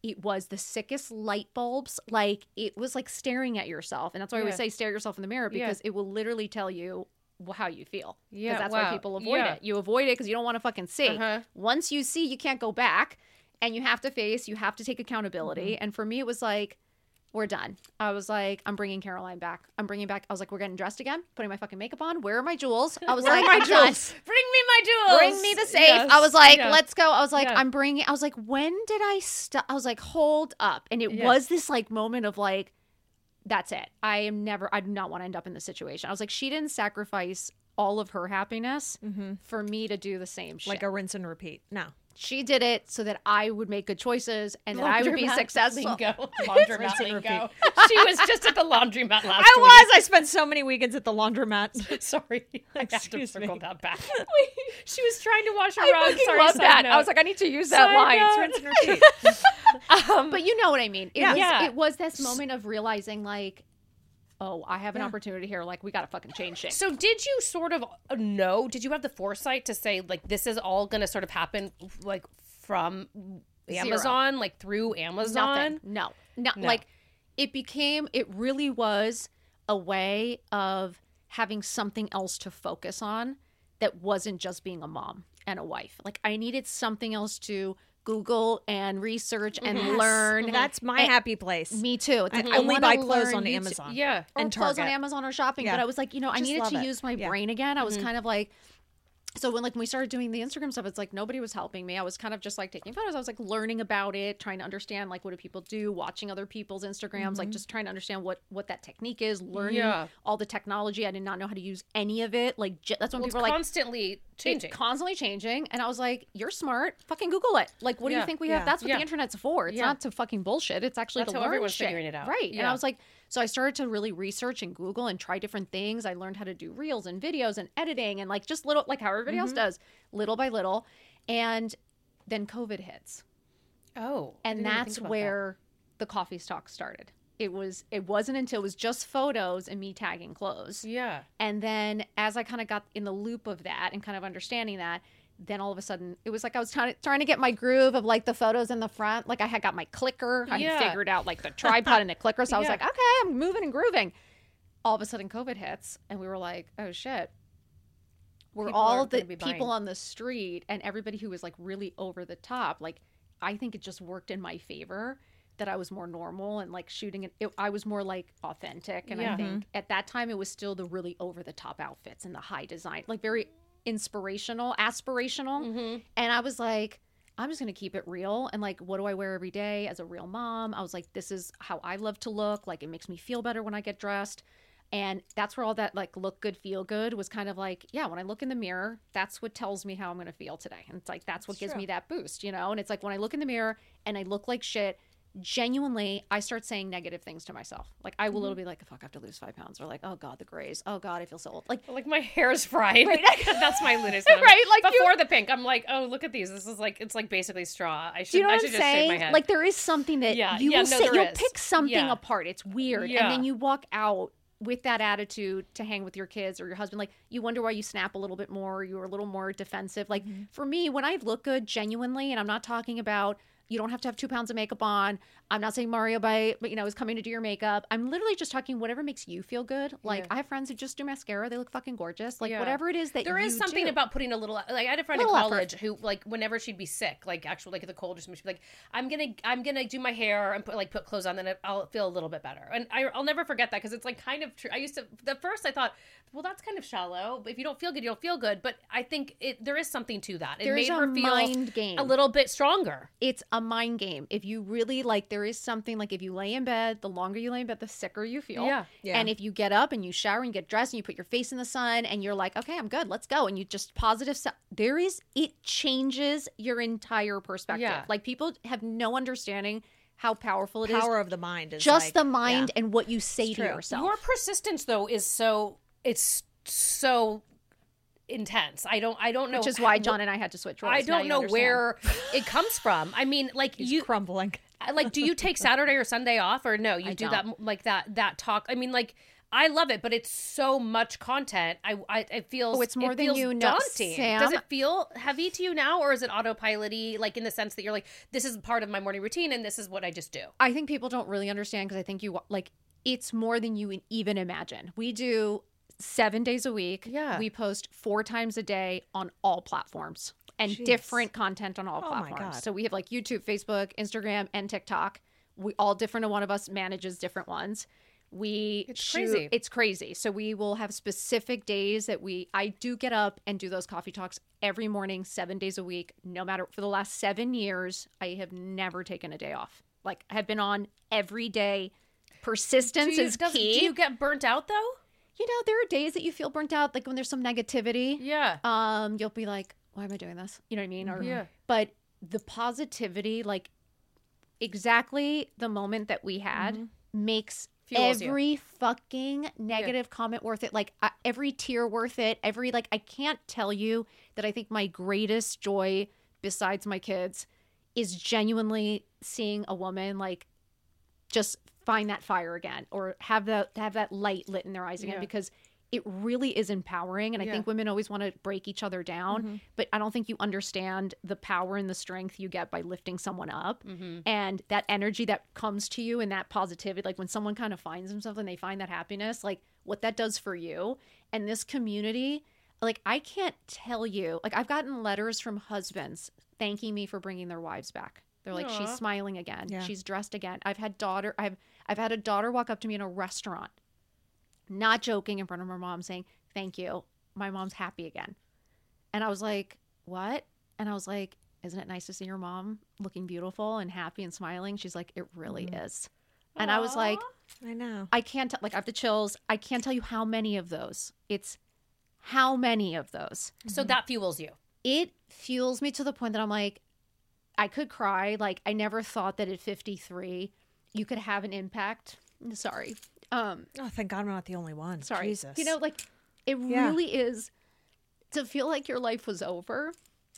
it was the sickest light bulbs. Like it was like staring at yourself. And that's why I always Yeah. say stare at yourself in the mirror, because Yeah. it will literally tell you wh- how you feel. Yeah, Because that's wow. why people avoid Yeah. it. You avoid it because you don't want to fucking see. Uh-huh. Once you see, you can't go back, and you have to face, you have to take accountability. Mm-hmm. And for me, it was like, we're done. I was like, I'm bringing Caroline back. I'm bringing back. I was like, we're getting dressed again, putting my fucking makeup on. Where are my jewels? I was Where are like, my I'm done. jewels? Bring me my jewels. Bring me the safe. Yes. I was like, Yeah. let's go. I was like, Yeah. I'm bringing. I was like, when did I stop? I was like, hold up. And it Yeah. was this like moment of like, that's it. I am never. I do not want to end up in this situation. I was like, she didn't sacrifice all of her happiness for me to do the same shit. Like a rinse and repeat. No. She did it so that I would make good choices and that I would be Laundromat successful. lingo. Laundromat Rinse and lingo. She was just at the laundromat last I was. I spent so many weekends at the laundromat. week. Sorry. I have to Excuse circle me. that back. She was trying to wash her I rug. fucking Sorry, love side that. note. I was like, I need to use that Side line. note. Rinse and repeat. um, But you know what I mean. It Yeah. was Yeah. it was this moment of realizing like, oh, I have an Yeah. opportunity here. Like we gotta fucking change shit. So did you sort of know, did you have the foresight to say, like, this is all going to sort of happen, like, from Amazon, like, through Amazon? Nothing. No. no. No. Like it became it really was a way of having something else to focus on that wasn't just being a mom and a wife. Like I needed something else to Google and research and Yes. learn. That's my And- happy place. Me too. It's I like, I only wanna buy clothes learn on YouTube- Amazon. Yeah. or and clothes on Target. Amazon or shopping. Yeah. But I was like, you know, I Just needed love to it. use my Yeah. brain again. I was kind of like, so when like when we started doing the Instagram stuff, it's like nobody was helping me. I was kind of just like taking photos. I was like learning about it, trying to understand like what do people do, watching other people's Instagrams, like just trying to understand what what that technique is, learning Yeah. all the technology. I did not know how to use any of it. Like j- that's when Well, it's people are like, constantly changing. it's constantly changing. And I was like, you're smart. Fucking Google it. Like, what do Yeah. you think we Yeah. have? That's what Yeah. the internet's for. It's Yeah. not to fucking bullshit. It's actually That's to how learn everyone's shit. figuring it out. Right. And Yeah. I was like, so I started to really research and Google and try different things. I learned how to do reels and videos and editing and like just little, like how everybody else does, little by little. And then COVID hits. oh. I And didn't even that's think about where the coffee stock started. It was, it wasn't until it was just photos and me tagging clothes. that. Yeah. And then as I kind of got in the loop of that and kind of understanding that, then all of a sudden it was like I was trying to, trying to get my groove of like the photos in the front. Like I had got my clicker. I Yeah. had figured out like the tripod and the clicker. So I was Yeah. like, okay, I'm moving and grooving. All of a sudden COVID hits and we were like, oh shit. We're People all are the gonna be people buying. on the street and everybody who was like really over the top. Like I think it just worked in my favor that I was more normal and like shooting it. it I was more like authentic. And Yeah. I think at that time it was still the really over the top outfits and the high design, like very inspirational, aspirational. Mm-hmm. And I was like, I'm just going to keep it real. And like, what do I wear every day as a real mom? I was like, this is how I love to look. Like, it makes me feel better when I get dressed. And that's where all that like look good, feel good was kind of like, yeah, when I look in the mirror, that's what tells me how I'm going to feel today. And it's like, that's what That's gives true. me that boost, you know? And it's like when I look in the mirror and I look like shit, genuinely, I start saying negative things to myself. Like, I will literally be like, fuck, I have to lose five pounds. Or like, oh God, the grays. Oh God, I feel so old. Like, Like my hair's fried. Right. That's my lunacy. Right, like you- before the pink, I'm like, oh, look at these. This is like, it's like basically straw. I should, do you know I what should I'm just shave my saying? head. Like, there is something that Yeah, you yeah, will no, say, there you'll is. pick something Yeah. apart. It's weird. Yeah. And then you walk out with that attitude to hang with your kids or your husband. Like, you wonder why you snap a little bit more, or you're a little more defensive. Like, for me, when I look good genuinely, and I'm not talking about, you don't have to have two pounds of makeup on. I'm not saying Mario by, but you know, is coming to do your makeup. I'm literally just talking whatever makes you feel good. Like, Yeah. I have friends who just do mascara. They look fucking gorgeous. Like, Yeah. whatever it is that There is you something do. about putting a little, like I had a friend in Little effort. college who, like, whenever she'd be sick, like actually like at the cold or something, she'd be like, I'm gonna, I'm gonna do my hair and put like put clothes on, then I'll feel a little bit better. And I, I'll never forget that because it's like kind of true. I used to, at first I thought, well, that's kind of shallow. If you don't feel good, you don't feel good. But I think it, there is something to that. It There's made a her feel mind game. a little bit stronger. It's a mind game. If you really like, there is something like if you lay in bed, the longer you lay in bed, the sicker you feel. Yeah. Yeah. And if you get up and you shower and get dressed and you put your face in the sun and you're like, okay, I'm good, let's go. And you just positive stuff. There is, it changes your entire perspective. Yeah. Like people have no understanding how powerful it is. Power of the mind is Just like- the mind yeah. and what you say It's to true. yourself. Your persistence though is so, it's so intense. I don't, I don't know. which is why how- John and I had to switch roles. I Now don't you know understand. where it comes from. I mean, like He's you, crumbling. like, do you take Saturday or Sunday off, or no? You I do don't. that like that that talk. I mean, like I love it, but it's so much content. I, I it feels Oh, it's more it than feels you know, daunting. Sam. Does it feel heavy to you now, or is it autopilot-y, like in the sense that you're like, this is part of my morning routine and this is what I just do? I think people don't really understand because I think you like it's more than you even imagine. We do seven days a week. Yeah. We post four times a day on all platforms and Jeez. different content on all Oh my platforms. God. So we have like YouTube, Facebook, Instagram, and TikTok. We all different one of us manages different ones. We It's shoot- crazy. It's crazy. So we will have specific days that we I do get up and do those coffee talks every morning, seven days a week, no matter for the last seven years, I have never taken a day off. Like I have been on every day. Persistence Do you, is does- key. do you get burnt out though? You know, there are days that you feel burnt out, like when there's some negativity. Yeah. Um, you'll be like, why am I doing this? You know what I mean? Or, Yeah. But the positivity, like exactly the moment that we had, makes Fuels you. every fucking negative comment worth it. Like uh, every tear worth it. Every, like, I can't tell you that I think my greatest joy besides my kids is genuinely seeing a woman like just find that fire again or have that have that light lit in their eyes again Yeah. because it really is empowering. And I Yeah. think women always want to break each other down, but I don't think you understand the power and the strength you get by lifting someone up and that energy that comes to you and that positivity. Like when someone kind of finds themselves and they find that happiness, like what that does for you and this community. Like I can't tell you, like I've gotten letters from husbands thanking me for bringing their wives back. They're like, she's Aw. smiling again. Yeah. She's dressed again. I've had daughter. I've I've had a daughter walk up to me in a restaurant, not joking in front of her mom, saying, "Thank you, my mom's happy again." And I was like, "What?" And I was like, "Isn't it nice to see your mom looking beautiful and happy and smiling?" She's like, "It really is." And I was like, I know. I can't tell. Like I have the chills. I can't tell you how many of those. It's how many of those. So that fuels you. It fuels me to the point that I'm like, I could cry. Like I never thought that at fifty-three you could have an impact. Sorry. Um, Oh, thank God I'm not the only one. sorry. Jesus. You know, like it Yeah. really is to feel like your life was over.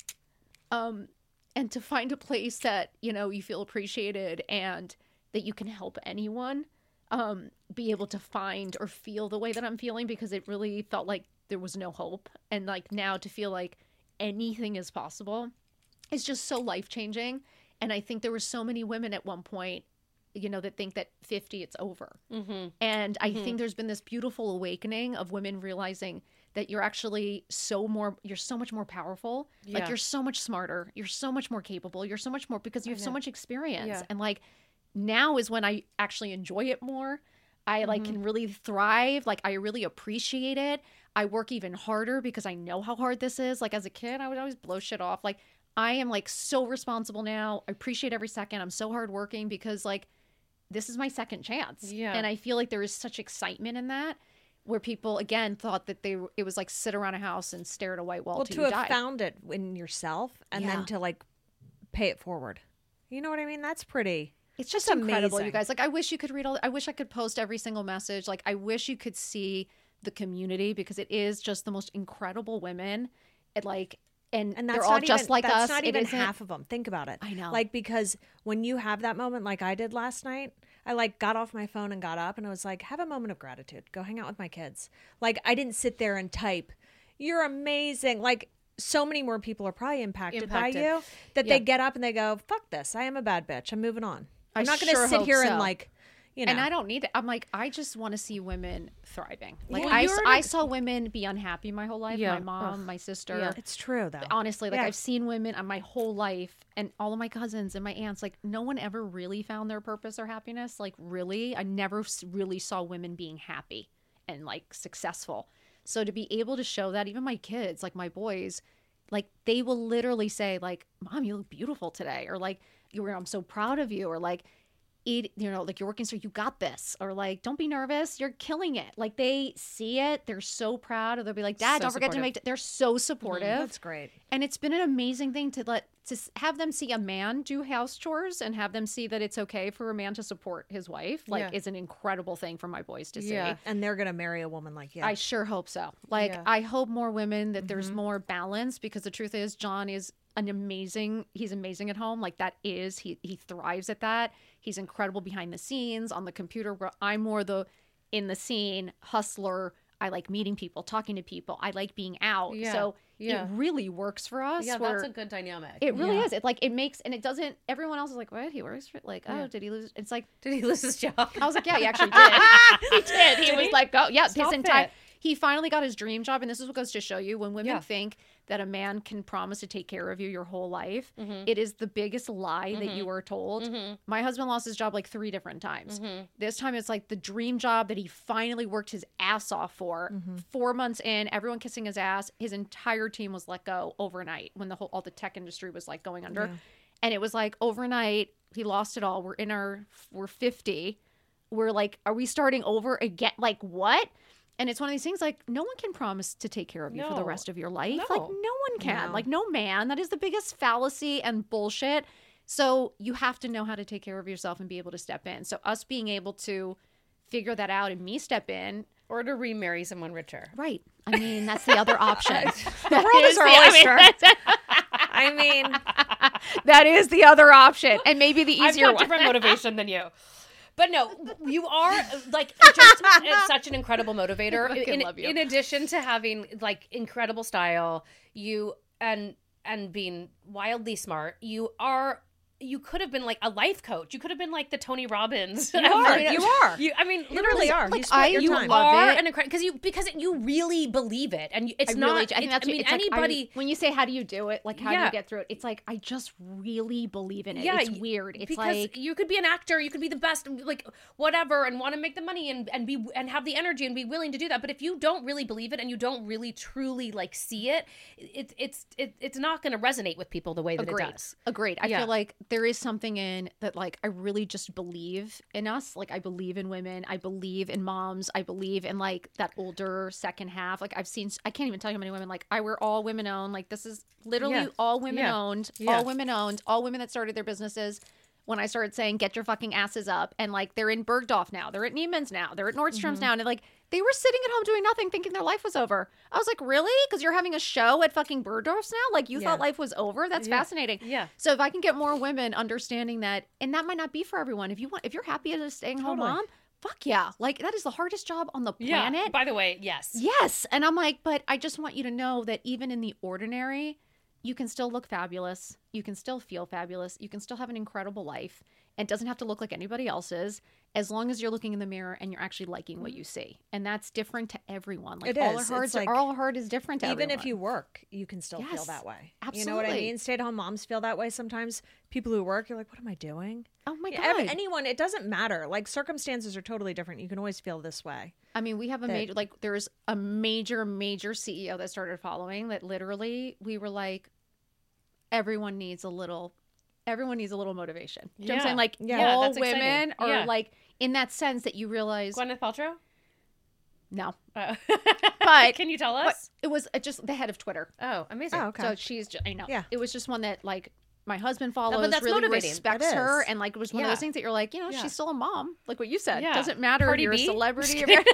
Um, and to find a place that, you know, you feel appreciated and that you can help anyone um be able to find or feel the way that I'm feeling because it really felt like there was no hope. And like now to feel like anything is possible is just so life-changing. And I think there were so many women at one point, you know, that think that fifty it's over. Mm-hmm. And I think there's been this beautiful awakening of women realizing that you're actually so more, you're so much more powerful. Yeah. Like you're so much smarter. You're so much more capable. You're so much more because you have so know. much experience. Yeah. And like now is when I actually enjoy it more. I like Mm-hmm. can really thrive. Like I really appreciate it. I work even harder because I know how hard this is. Like as a kid, I would always blow shit off. Like I am like so responsible now. I appreciate every second. I'm so hardworking because like this is my second chance. Yeah. And I feel like there is such excitement in that where people again thought that they were- it was like sit around a house and stare at a white wall well, till to you have die. found it in yourself and Yeah. then to like pay it forward. You know what I mean? That's pretty. It's just That's incredible, you amazing. guys. Like, I wish you could read all. I wish I could post every single message. Like, I wish you could see the community because it is just the most incredible women. And like, and, And they're that's all not just even, like that's us. not It even isn't- half of them. Think about it. I know. Like because when you have that moment, like I did last night, I like got off my phone and got up and I was like, have a moment of gratitude. Go hang out with my kids. Like I didn't sit there and type, "You're amazing." Like so many more people are probably impacted, Impacted. by you that Yeah. they get up and they go, "Fuck this. I am a bad bitch. I'm moving on. I'm I not going to sure sit hope here so. and like, you know." And I don't need it. I'm like, I just want to see women thriving. Like, Well, I, you're I an- saw women be unhappy my whole life. Yeah. My mom, my sister. Yeah. It's true though. Honestly, like Yeah. I've seen women on my whole life and all of my cousins and my aunts, like no one ever really found their purpose or happiness. Like really, I never s- really saw women being happy and like successful. So to be able to show that, even my kids, like my boys, like they will literally say like, "Mom, you look beautiful today," or like, "You're, I'm so proud of you," or like, "It, you know, like you're working so you got this," or like, "Don't be nervous, you're killing it." Like they see it, they're so proud, or they'll be like, "Dad, So don't forget to supportive. make." T-. They're so supportive. That's great. And it's been an amazing thing to let to s- have them see a man do house chores and have them see that it's okay for a man to support his wife. Like, Yeah. is an incredible thing for my boys to see. Yeah. And they're going to marry a woman like you. I sure hope so. Like, Yeah. I hope more women that there's more balance because the truth is, John is an amazing. He's amazing at home. Like that is he. He thrives at that. He's incredible behind the scenes on the computer. Where I'm more the in the scene, hustler. I like meeting people, talking to people. I like being out. Yeah. So Yeah. it really works for us. Yeah, where that's a good dynamic. It really Yeah. is. It like it makes and it doesn't. Everyone else is like, what? He works for like, oh, Yeah. did he lose? It's like Did he lose his job? I was like, yeah, he actually did. he did. He Did was he? like, oh, yeah, Stop his entire. it. He finally got his dream job, and this is what goes to show you when women Yeah. think that a man can promise to take care of you your whole life, Mm-hmm. it is the biggest lie that you were told. Mm-hmm. My husband lost his job like three different times. Mm-hmm. This time it's like the dream job that he finally worked his ass off for. Four months in, everyone kissing his ass. His entire team was let go overnight when the whole all the tech industry was like going under, Yeah. and it was like overnight he lost it all. We're in our we're fifty. We're like, are we starting over again? Like what? And it's one of these things like no one can promise to take care of you for the No. rest of your life. No. Like no one can. No. Like no man. That is the biggest fallacy and bullshit. So you have to know how to take care of yourself and be able to step in. So us being able to figure that out and me step in. Or to remarry someone richer. Right. I mean, that's the other option. The world is our the- I mean, oyster. that's- I mean, that is the other option. And maybe the I've easier got one. different motivation than you. But no, you are like just it's such an incredible motivator. I fucking In, love you. in addition to having like incredible style, you and and being wildly smart, you are. You could have been like a life coach. You could have been like the Tony Robbins. You are. You are. You, I mean, You literally really are. like, you split I- your you time. love are it. an incredible because you because you really believe it, and you- it's I not. really, I think it's- that's I mean, it's like, anybody. I- when you say how do you do it, like how do Yeah. you get through it? It's like I just really believe in it. Yeah, it's y- weird. It's because like you could be an actor, you could be the best, like whatever, and want to make the money and and be and have the energy and be willing to do that. But if you don't really believe it and you don't really truly like see it, it's it's it, it's not going to resonate with people the way that agreed. it does. Agreed. I Yeah. feel like there is something in that. Like I really just believe in us. Like I believe in women. I believe in moms. I believe in like that older second half. Like I've seen. I can't even tell you how many women. Like I were all women owned. Like this is literally Yeah. all women Yeah. owned. Yeah. All women owned. All women that started their businesses. When I started saying, get your fucking asses up. And like, they're in Bergdorf now. They're at Neiman's now. They're at Nordstrom's Mm-hmm. now. And like, they were sitting at home doing nothing, thinking their life was over. I was like, really? Because you're having a show at fucking Bergdorf's now? Like, you Yeah. thought life was over? That's Yeah. fascinating. Yeah. So if I can get more women understanding that, and that might not be for everyone. If you want, if you're happy as a staying home Totally. mom, fuck yeah. Like, that is the hardest job on the Yeah. planet. By the way, yes. Yes. And I'm like, but I just want you to know that even in the ordinary, you can still look fabulous. You can still feel fabulous. You can still have an incredible life. It doesn't have to look like anybody else's as long as you're looking in the mirror and you're actually liking what you see. And that's different to everyone. Like It all is. our It's hearts, like- all heart is different to Even everyone. if you work, you can still feel Yes, that way. You know what I absolutely. mean? Stay-at-home moms feel that way sometimes. People who work, you're like, what am I doing? Oh my Yeah, ev- God. anyone, it doesn't matter. Like circumstances are totally different. You can always feel this way. I mean, we have a that- major, like, there's a major, major C E O that started following that literally we were like, everyone needs a little, everyone needs a little motivation. Do you know what I'm Yeah. saying? Like, Yeah, all that's exciting. women are Yeah. like, in that sense that you realize, Gwyneth Paltrow? no. Uh, But- can you tell But us? it was uh, just the head of Twitter. Oh, amazing. Oh, okay. So she's, just, I know. Yeah. It was just one that, like, my husband follows, that's really motivating. respects It her. is. And, like, it was one Yeah. of those things that you're like, you know, Yeah. she's still a mom. Like what you said. Yeah. Doesn't matter Cardi if you're B? a celebrity. Just If you're...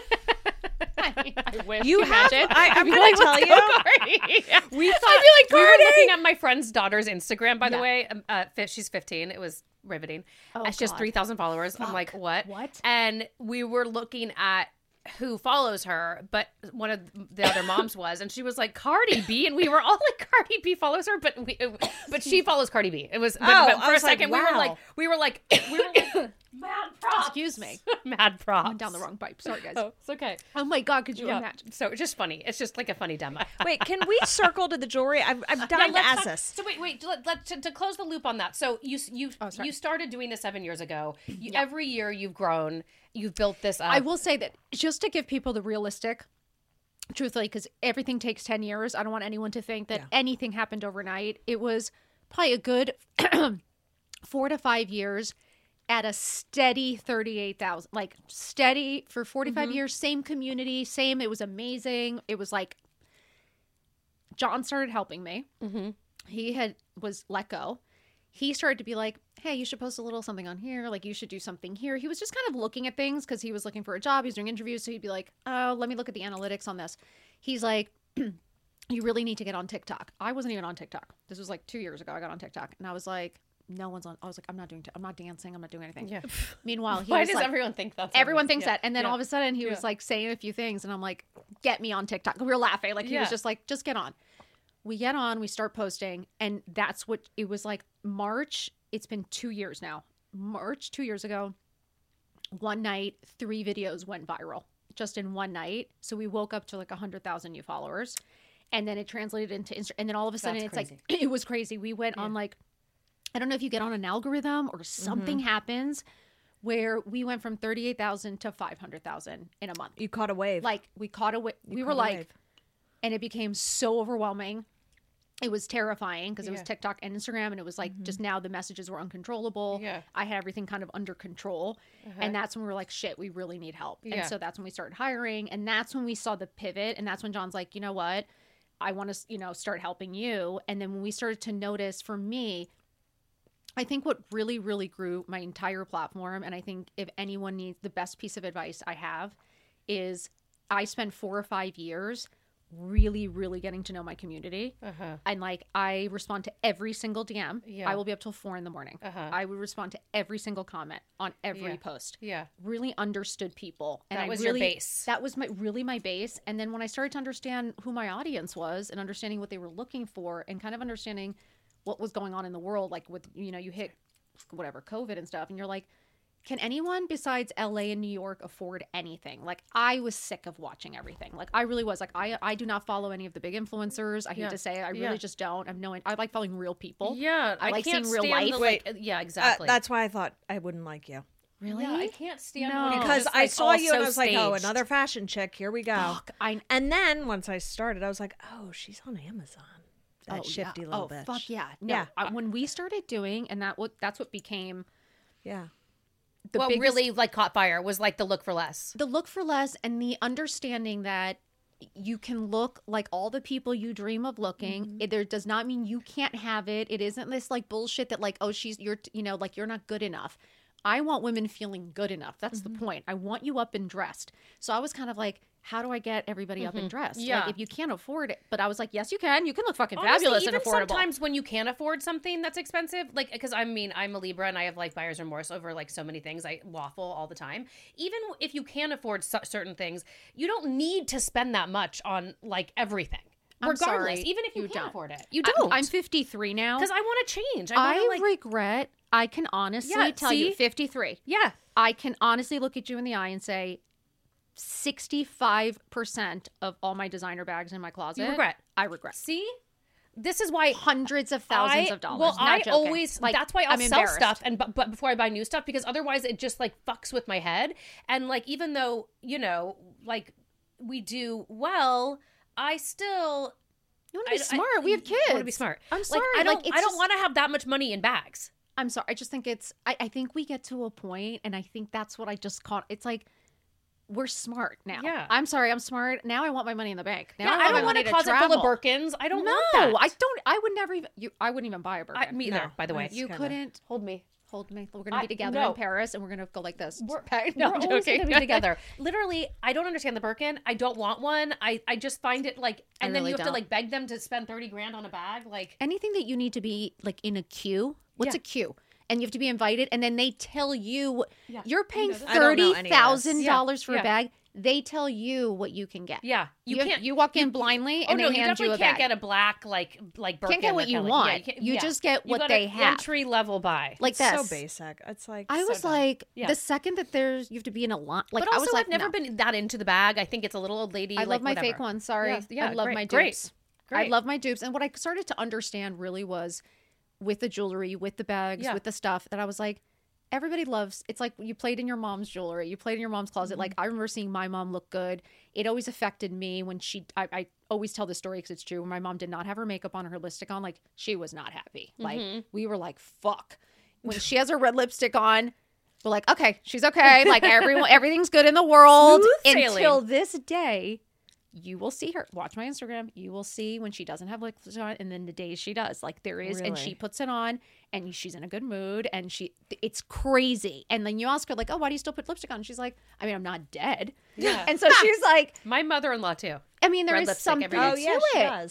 I, mean, I wish. You Can have. imagine? I, I'm I'd be going like, to tell let's you. go, Cardi. Yeah. We thought I'd be like, we were Cardi! looking at my friend's daughter's Instagram, by the Yeah. way. Um, uh, fi- she's fifteen. It was riveting. Oh, Uh, she has God. three thousand followers. I'm Fuck. like, what? What? And we were looking at who follows her, but one of the other moms was, and she was like Cardi B, and we were all like Cardi B follows her, but we, but she follows Cardi B. It was, but, Oh, but I for a was like, second we were wow. like, we were like, we were like, mad props. Excuse me. Mad props. Went down the wrong pipe. Sorry, guys. Oh, it's okay. Oh my God, could you Yeah. imagine? So it's just funny. It's just like a funny demo. Wait, can we circle to the jewelry? I've, I've Yeah, dying to let's ask talk- this. So wait, wait. Let, let, to, to close the loop on that. So you you Oh, sorry. you started doing this seven years ago. You, Yeah. Every year you've grown. You've built this up. I will say that just to give people the realistic, truthfully, because everything takes ten years. I don't want anyone to think that Yeah. anything happened overnight. It was probably a good four to five years at a steady thirty-eight thousand, like steady for forty-five Mm-hmm. years, same community, same. It was amazing. It was like John started helping me. Mm-hmm. He had was let go. He started to be like, hey, you should post a little something on here. Like, you should do something here. He was just kind of looking at things because he was looking for a job. He was doing interviews. So he'd be like, oh, let me look at the analytics on this. He's like, you really need to get on TikTok. I wasn't even on TikTok. This was like two years ago. I got on TikTok. And I was like, no one's on. I was like, I'm not doing, t- I'm not dancing. I'm not doing anything. Yeah. Meanwhile, he Why was does like, everyone think that's everyone what it is? thinks Yeah. that. And then Yeah. all of a sudden he was Yeah. like saying a few things and I'm like, get me on TikTok. We were laughing. Like he Yeah. was just like, just get on. We get on, we start posting. And that's what it was like March. It's been two years now. March, two years ago, one night, three videos went viral just in one night. So we woke up to like a hundred thousand new followers. And then it translated into Insta. And then all of a sudden That's it's crazy. like, it was crazy. We went on like, I don't know if you get on an algorithm or something Mm-hmm. happens where we went from thirty-eight thousand to five hundred thousand in a month. You caught a wave. Like we caught a wave. We You were caught a like, wave. and it became so overwhelming. It was terrifying because it was Yeah. TikTok and Instagram. And it was like, just now the messages were uncontrollable. Yeah. I had everything kind of under control. And that's when we were like, shit, we really need help. Yeah. And so that's when we started hiring. And that's when we saw the pivot. And that's when John's like, you know what? I want to, you know, start helping you. And then when we started to notice, for me, I think what really, really grew my entire platform, and I think if anyone needs the best piece of advice I have, is I spent four or five years really, really getting to know my community. Uh-huh. And like, I respond to every single D M. Yeah. I will be up till four in the morning. Uh-huh. I would respond to every single comment on every Yeah. post. Yeah. Really understood people. And That I was your really, base. That was my really my base. And then when I started to understand who my audience was and understanding what they were looking for and kind of understanding what was going on in the world, like with, you know, you hit whatever, COVID and stuff, and you're like, can anyone besides L A and New York afford anything? Like, I was sick of watching everything. Like, I really was. Like, I I do not follow any of the big influencers. I hate Yeah. to say it. I really Yeah. just don't. I've no. I like following real people. Yeah. I like can't seeing real stand life. the, like, yeah, Uh, exactly. that's why I thought I wouldn't like you. Really? Yeah, I can't stand No. when it's Because just, I like, saw all you and so I was like, oh, staged. another fashion chick. Here we go. Fuck, I And then once I started, I was like, oh, she's on Amazon. That oh, shifty yeah. little oh, bitch. fuck yeah. No, Yeah. I- when we started doing, and that what that's what became Yeah. the what biggest, really like caught fire was like the look for less. the look for less and the understanding that you can look like all the people you dream of looking. Mm-hmm. It, there does not mean you can't have it. It isn't this like bullshit that like, oh, she's you're you know like you're not good enough. I want women feeling good enough. That's Mm-hmm. the point. I want you up and dressed. So I was kind of like, how do I get everybody up and dressed? Mm-hmm. Yeah. Like, if you can't afford it, but I was like, yes, you can. You can look fucking Honestly, fabulous even and affordable. sometimes when you can't afford something that's expensive, like because I mean I'm a Libra and I have like buyer's remorse over like so many things. I waffle all the time. Even if you can afford c- certain things, you don't need to spend that much on like everything. I'm Regardless, sorry, even if you, you can't don't. afford it, you I- don't. I'm fifty-three now. because I want to change. I I want to like regret. I can honestly Yeah, tell you, see? fifty-three. yeah. I can honestly look at you in the eye and say, sixty-five percent of all my designer bags in my closet, You regret. I regret. See, this is why Hundreds of thousands I, of dollars. Well, Not I joking. always Like, that's why I'll I'm sell embarrassed. stuff and but, but before I buy new stuff because otherwise it just like fucks with my head. And like even though you know like we do well, I still You want to be I- smart. I, we have kids. Want to be smart. I'm Like, sorry. I don't. Like, it's I don't just- want to have that much money in bags. I'm sorry. I just think it's. I, I think we get to a point, and I think that's what I just caught. It's like we're smart now. Yeah. I'm sorry. I'm smart now. I want my money in the bank. Now Yeah, I want don't my want money a to closet full of travel. Birkins. I don't No, want that. I don't. I would never even. You. I wouldn't even buy a Birkin. I, me either. No, by the way, that's You kinda- couldn't hold me. hold me. We're gonna I- be together no. in Paris, and we're gonna go like this. We're, Okay. we're No, I'm always joking. gonna be together. Literally, I don't understand the Birkin. I don't want one. I, I just find it like, I and then really you have to don't. like beg them to spend thirty grand on a bag. Like, Anything that you need to be like in a queue. What's Yeah. a queue? And you have to be invited, and then they tell you Yeah. you're paying know this. I don't know thirty any of this. thousand dollars for Yeah. a bag. They tell you what you can get. yeah, You, you, have- can't. You walk in blindly, oh and no, they you hand definitely you a can't bag. get a black like like Birkin. Can't get what or you Kelly. want. Yeah, can't- You yeah. just get You what got they an have. Entry level buy. like It's this. so basic. It's like I so was dumb. like, Yeah. the second that there's you have to be in a line. Like but I also, was like, I've never no. been that into the bag. I think it's a little old lady. I like, love my whatever. fake ones. Sorry, Yeah, yeah, I love great, my great, dupes. I great. love my dupes. And what I started to understand really was with the jewelry, with the bags, Yeah. with the stuff that I was like, everybody loves. It's like you played in your mom's jewelry, you played in your mom's closet. Mm-hmm. Like I remember seeing my mom look good. It always affected me when she. I, I always tell this story because it's true. When my mom did not have her makeup on or her lipstick on, like she was not happy. Like Mm-hmm. we were like, fuck. When she has her red lipstick on. We're like, okay, she's okay. Like everyone, everything's good in the world Smooth sailing. until this day. You will see her. Watch my Instagram. You will see when she doesn't have lipstick on, and then the days she does. Like there is, and she Really? puts it on, and she's in a good mood, and she, it's crazy. And then you ask her like, oh, why do you still put lipstick on? And she's like, I mean, I'm not dead. Yeah. And so she's like, My mother-in-law too. I mean, there Red is lipstick something every to day. Oh yeah, she it. does.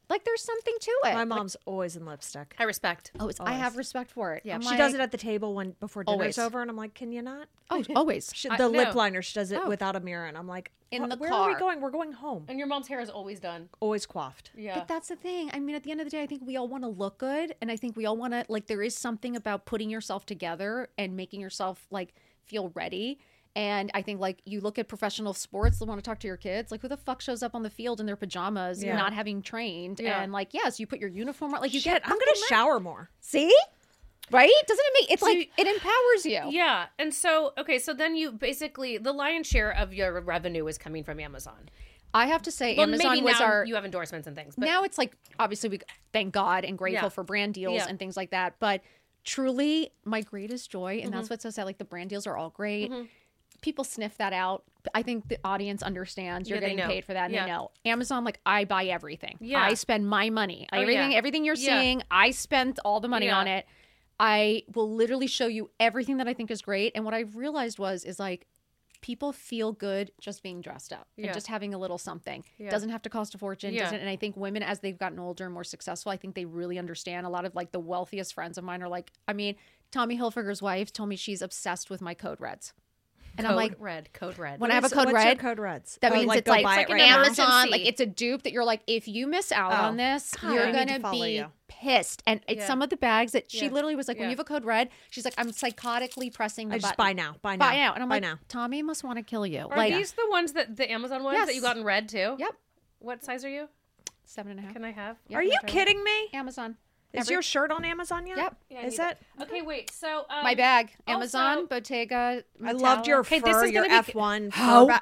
Like there's something to it. My mom's always in lipstick. I respect. Oh, it's, I have respect for it. Yeah. I'm She like, does it at the table when before dinner's Always. over, and I'm like, can you not? Oh, always. She, I- the no. lip liner, she does it Oh. without a mirror, and I'm like, In "Wh- the where are we car. going? We're going home. And your mom's hair is always done. Always coiffed. Yeah. But that's the thing. I mean, at the end of the day, I think we all want to look good. And I think we all want to, like, there is something about putting yourself together and making yourself, like, feel ready. And I think, like, you look at professional sports, they want to talk to your kids. Like, who the fuck shows up on the field in their pajamas, Yeah. not having trained? Yeah. And, like, yes, you put your uniform on. Like, you Shit, get I'm gonna fucking shower more. See? Right? Doesn't it make it's So like you- it empowers you? Yeah. And so, okay, so then you basically, the lion's share of your revenue is coming from Amazon. I have to say, Well, Amazon maybe was now our you have endorsements and things. But now it's like obviously we thank God and grateful Yeah. for brand deals Yeah. and things like that. But truly, my greatest joy, and Mm-hmm. that's what's so sad. Like the brand deals are all great. People sniff that out. I think the audience understands you're Yeah, they getting know. paid for that. And Yeah. They know Amazon. Like I buy everything. Yeah. I spend my money. Oh, everything. yeah. Everything you're Yeah. seeing. I spent all the money Yeah. on it. I will literally show you everything that I think is great. And what I realized was is like people feel good just being dressed up Yeah. and just having a little something. Yeah. Doesn't have to cost a fortune. Yeah. Doesn't. And I think women, as they've gotten older and more successful, I think they really understand. A lot of like the wealthiest friends of mine are like, I mean, Tommy Hilfiger's wife told me she's obsessed with my Code Reds. And code I'm like, red, code red. when I have a What's- code what's your red, code reds? that Oh, means like, it's go like, buy it's it like right an now. Amazon. emergency. Like it's a dupe that you're like, if you miss out Oh. on this, God, you're I need gonna to follow be you. pissed. And it's Yeah. some of the bags that she Yeah. literally was like, when Yeah. you have a code red, she's like, I'm psychotically pressing the I just button. buy now. Buy now. Buy now. And I'm buy like, now. Tommy must want to kill you. Are like these the ones that, the Amazon ones that you Yes. got in red too? Yep. What size are you? Seven and a half. Can I have? Yeah. Are you kidding me? Amazon. Is Every- your shirt on Amazon yet? Yep. Yeah, I Is need it? Okay, wait. So um, My bag. also- Amazon, Bottega. I loved your Metallic. Okay, this fur, is your gonna be- F one How- fur bag.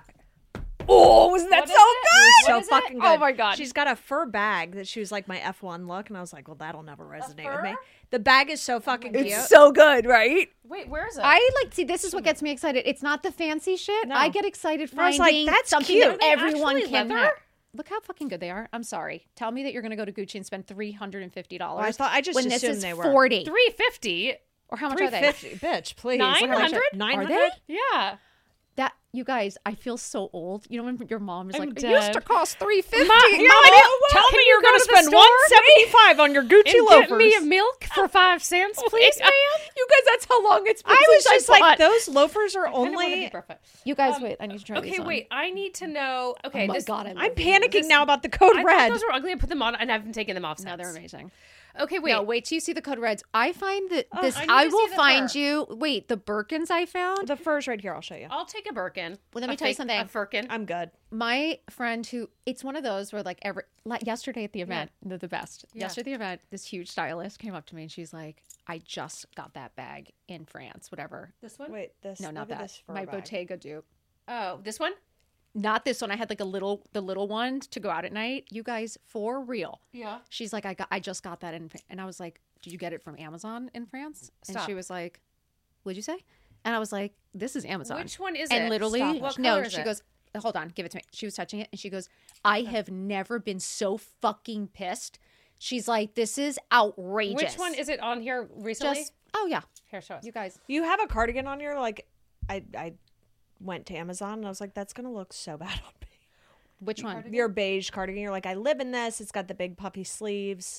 Oh, wasn't that What so is it? good? So What is it? fucking good. Oh my God. She's got a fur bag that she was like my F one look, and I was like, well, that'll never resonate with me. fur? The bag is so fucking cute. It's so good, right? Wait, where is it? I like see. This is what gets me excited. It's not the fancy shit. No. I get excited I was finding like, that's something cute. that Are they everyone actually can leather? have. Look how fucking good they are. I'm sorry. Tell me that you're going to go to Gucci and spend three hundred and fifty dollars. Well, I thought- I just when this assumed is they were. forty. three fifty. Or how much three are they? fifty, bitch, please. Nine hundred? Nine Are hundred. they? Yeah. That you guys, I feel so old. You know when your mom is I'm like, it used to dead. cost three fifty. Ma- Mommy, Tell can me you you're go going to to the spend store, one seventy five on your Gucci And loafers. get me a milk for five cents, please, ma'am. You guys, that's how long it's been. I was since just like, bought- those loafers are I kinda wanna be only. perfect. You guys, Um, wait. I need to try these Okay, on. wait. I need to know. Okay, Oh my this, god, I love I'm these. panicking now about the code I thought red. those were ugly. I put them on, and I haven't taken them off since. No, they're amazing. Okay, wait. No, wait till you see the code reds. I find that this. I need I, to see will the find fur. you. Wait, the Birkins I found. The fur's right here. I'll show you. I'll take a Birkin. Well, let me A tell you fake- something. A Firkin. I'm good. My friend who it's one of those where like every like yesterday at the event, the, the best. Yeah. Yesterday at the event, this huge stylist came up to me and she's like, "I just got that bag in France, whatever." This one? Wait, this. No, not look at that. This fur My bag. Bottega dupe. Oh, this one? Not this one. I had like a little, the little one to go out at night. You guys, for real. Yeah. She's like, I got, I just got that in, and I was like, did you get it from Amazon in France? And Stop. she was like, what'd you say? And I was like, this is Amazon. Which one is and it? literally, Stop. What no, color is she it? goes, hold on, give it to me. She was touching it, and she goes, I have never been so fucking pissed. She's like, this is outrageous. Which one is it on here recently? Just, oh yeah, Here, show us. you guys. You have a cardigan on your like. I I went to Amazon and I was like, that's gonna look so bad on me. Which one? Your beige cardigan. You're like, I live in this. It's got the big puffy sleeves.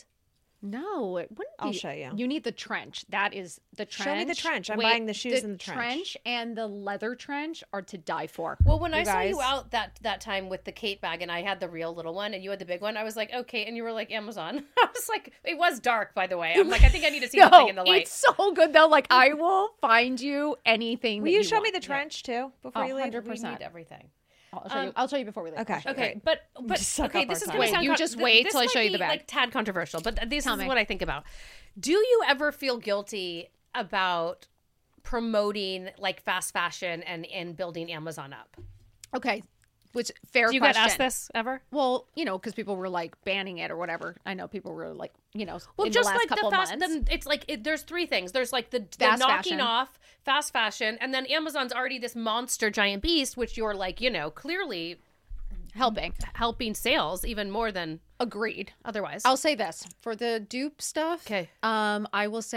No, it wouldn't I'll be. show you. You need the trench. That is the trench. Show me the trench. I'm buying the shoes in the trench. and the leather trench are to die for. Well, when You I saw you guys. out that that time with the Kate bag, and I had the real little one, and you had the big one, I was like, okay, and you were like Amazon. I was like, it was dark, by the way. I'm like, I think I need to see the No, thing in the light. it's so good though. Like I will find you anything. Will that you you show me want. the trench too before Oh, you one leave? hundred We percent. need everything. I'll show, you. Um, I'll show you before we leave. okay. I'll show you. Okay, but but Suck okay, up this our is time. gonna Wait, sound you con- just th- wait this till I might show you be, the bag. Like tad controversial, but this Tell is me. what I think about. Do you ever feel guilty about promoting like fast fashion and and building Amazon up? Okay, which fair Do you question. get asked this ever? Well, you know, because people were like banning it or whatever. I know people were like, you know, Well, in just the last like couple the fast, of months. then it's like it, there's three things. There's like the, the Fast knocking fashion. off fast fashion, and then Amazon's already this monster giant beast, which you're like, you know, clearly helping. helping sales even more than Agreed. otherwise. I'll say this for the dupe stuff. Okay. Um, I will say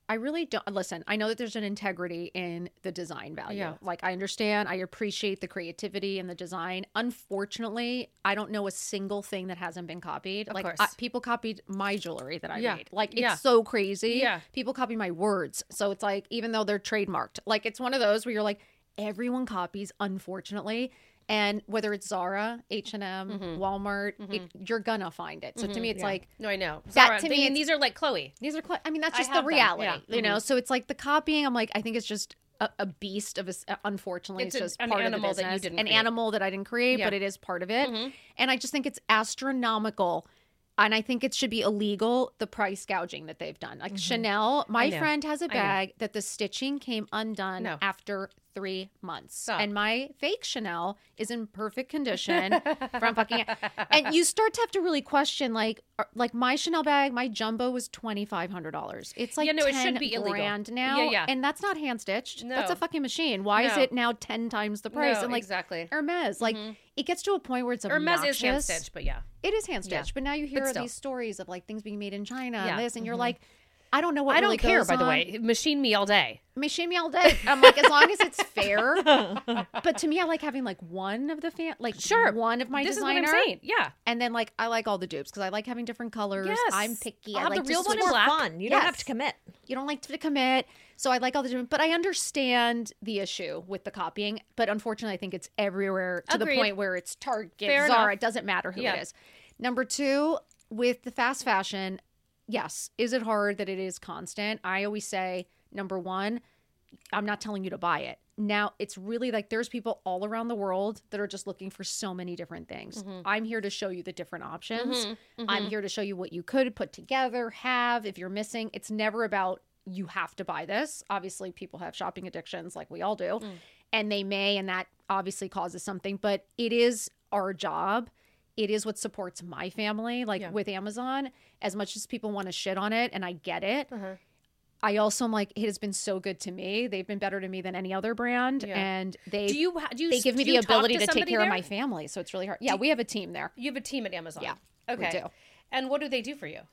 I really don't listen. I know that there's an integrity in the design value. Yeah. Like I understand, I appreciate the creativity and the design. Unfortunately, I don't know a single thing that hasn't been copied. Of like course. I, people copied my jewelry that I Yeah. made. Like it's Yeah. so crazy. Yeah. People copy my words. So it's like even though they're trademarked, like it's one of those where you're like everyone copies, unfortunately. And whether it's Zara, H and M, Walmart, it, you're gonna find it. So to me, it's Yeah. like No, I know. That Zara, to me they- it's- these are like Chloe. these are. Cl- I mean, that's I just the have them, reality, yeah. you know. So it's like the copying. I'm like, I think it's just a, a beast of a. s- Unfortunately, It's it's, a- just an part of animal the that you business. didn't An create. animal that I didn't create, Yeah. but it is part of it. Mhm. And I just think it's astronomical. And I think it should be illegal, the price gouging that they've done. Like Chanel, my know. friend has a I know. bag that the stitching came undone No. after three months. Stop. And my fake Chanel is in perfect condition from fucking. And you start to have to really question, like, are- like my Chanel bag, my jumbo was twenty five hundred dollars. It's like Yeah, no, it ten should be illegal. grand now, Yeah, yeah. and that's not hand stitched. That's No. a fucking machine. Why is No. it now ten times the price? No, and like exactly. Hermes, like it gets to a point where it's Hermes obnoxious. is hand stitched, but yeah. It is hand Yeah. stitched, but now you hear still. these stories of like things being made in China Yeah. and this, and you're like, I don't know what I really don't care, goes by the on. way. Machine me all day. Machine me all day. I'm like, as long as it's fair. But to me, I like having like one of the fan, like Sure. one of my this designer, is what I'm saying. Yeah. and then like I like all the dupes because I like having different colors. Yes. I'm picky. I'll I have like the to real one switch- in More black. fun. You don't have Yes. to commit. You don't like to commit. So I like all the different, but I understand the issue with the copying. But unfortunately, I think it's everywhere to Agreed. the point where it's Target, Fair Zara. enough. It doesn't matter who Yeah. it is. Number two, with the fast fashion, yes, is it hard that it is constant? I always say, number one, I'm not telling you to buy it. Now, it's really like there's people all around the world that are just looking for so many different things. I'm here to show you the different options. I'm here to show you what you could put together, have, if you're missing. It's never about you have to buy this. Obviously, people have shopping addictions like we all do, and they may, and that obviously causes something, but it is our job. It is what supports my family, like Yeah. with Amazon, as much as people want to shit on it, and I get it. Uh-huh. I also am like, it has been so good to me. They've been better to me than any other brand. Yeah. And they Do you ha- do you they give me do the you talk ability to, take somebody care there? of my family. So it's really hard. Yeah, we have a team there. You have a team at Amazon. Yeah, Okay. we do. And what do they do for you?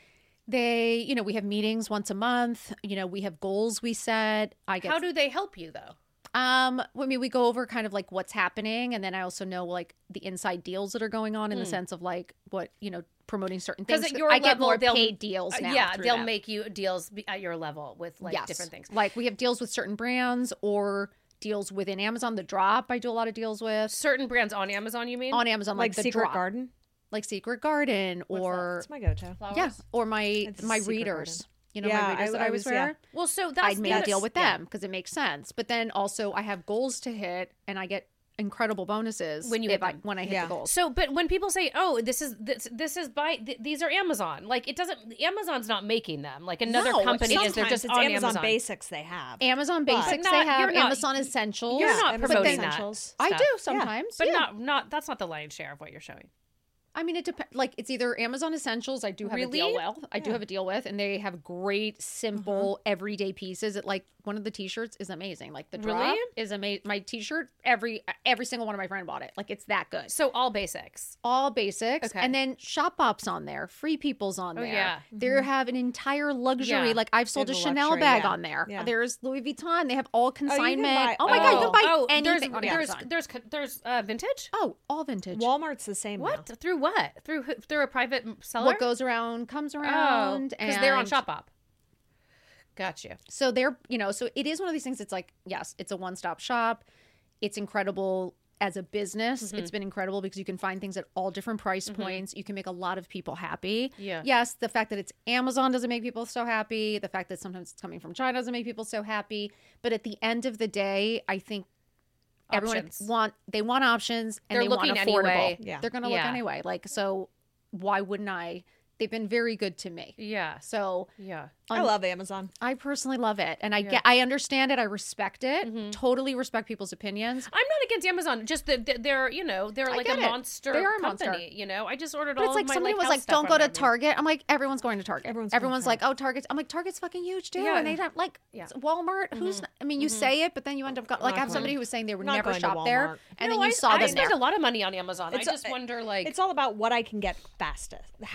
They, you know, we have meetings once a month. You know, we have goals we set. I get How do they help you though? Um, I mean, we go over kind of like what's happening, and then I also know like the inside deals that are going on in the sense of like what, you know, promoting certain things. Because at your I get level, more they'll- paid deals Uh, now. yeah, through they'll them. make you deals be- at your level with like Yes. different things. Like we have deals with certain brands or deals within Amazon. The Drop, I do a lot of deals with Certain brands on Amazon, you mean? on Amazon, like, Like the Secret Drop, Garden. like Secret Garden, What's that? or It's my go-to. Flowers? yeah, or my It's my Secret readers. Garden. You know, Yeah, my readers I- that I I always was- yeah. wear. Well, so that's I'd made that's- a deal with yeah. them because it makes sense. But then also I have goals to hit, and I get incredible bonuses When you if hit I, them. when I hit Yeah. the goals. So, but when people say, "Oh, this is this this is by th- these are Amazon," like it doesn't. Amazon's not making them. Like another No, company is. They're Sometimes just it's on Amazon, Amazon. Basics they have. Amazon But Basics not- they have, you're not- Amazon Essentials. You're not Amazon promoting Essentials. that. I stuff. do sometimes, but yeah. not not that's not the lion's share of what you're showing. I mean, it depends. Like it's either Amazon Essentials. I do have a deal Really? with. I do have a deal with, and they have great, simple, everyday pieces. It like one of the T-shirts is amazing. Like the drop Really? is amazing. My T-shirt, every every single one of my friend bought it. Like it's that good. So all basics. All basics, Okay. and then Shopbop's on there. Free People's on Oh, there. yeah. They have an entire luxury. Yeah. Like I've sold They a have a Chanel luxury, bag yeah. on there. Yeah. There's Louis Vuitton. They have all consignment. buy- Oh, my god, you can buy oh, anything there's, on there's, Amazon. There's there's uh, vintage. Oh, all vintage. Walmart's the same What now. through what through who- through a private seller? What goes around comes around. because they're on and- Shopbop. Got you. So they're, you know, so it is one of these things. It's like, yes, it's a one-stop shop. It's incredible as a business. Mm-hmm. It's been incredible because you can find things at all different price points. You can make a lot of people happy. Yeah. Yes, the fact that it's Amazon doesn't make people so happy. The fact that sometimes it's coming from China doesn't make people so happy. But at the end of the day, I think everyone Options. want they want options and They're they want looking affordable. anyway. Yeah. They're going to look Yeah. anyway. Like, so why wouldn't I? They've been very good to me. Yeah. So Yeah. I love Amazon. I personally love it, and I Yeah. get, I understand it, I respect it, Mhm. totally respect people's opinions. I'm not against Amazon. Just that that they're, you know, they're I like get a it. monster They are a company. monster. You know, I just ordered But all it's like of my somebody like, was house like, stuff "Don't go on to there. Target." I'm like, everyone's going to Target. Everyone's Everyone's, going to like, "Oh, Target's." I'm like, Target's fucking huge too, Yeah. and they don't like Yeah. Walmart. Who's? I mean, you say it, but then you end up go- like Not I have going- somebody who was saying they would not never going to shop there, Walmart. and No, then you I, saw I them spend there. a lot of money on Amazon. It's I a- just wonder, like, It's all about what I can get fastest. How I can get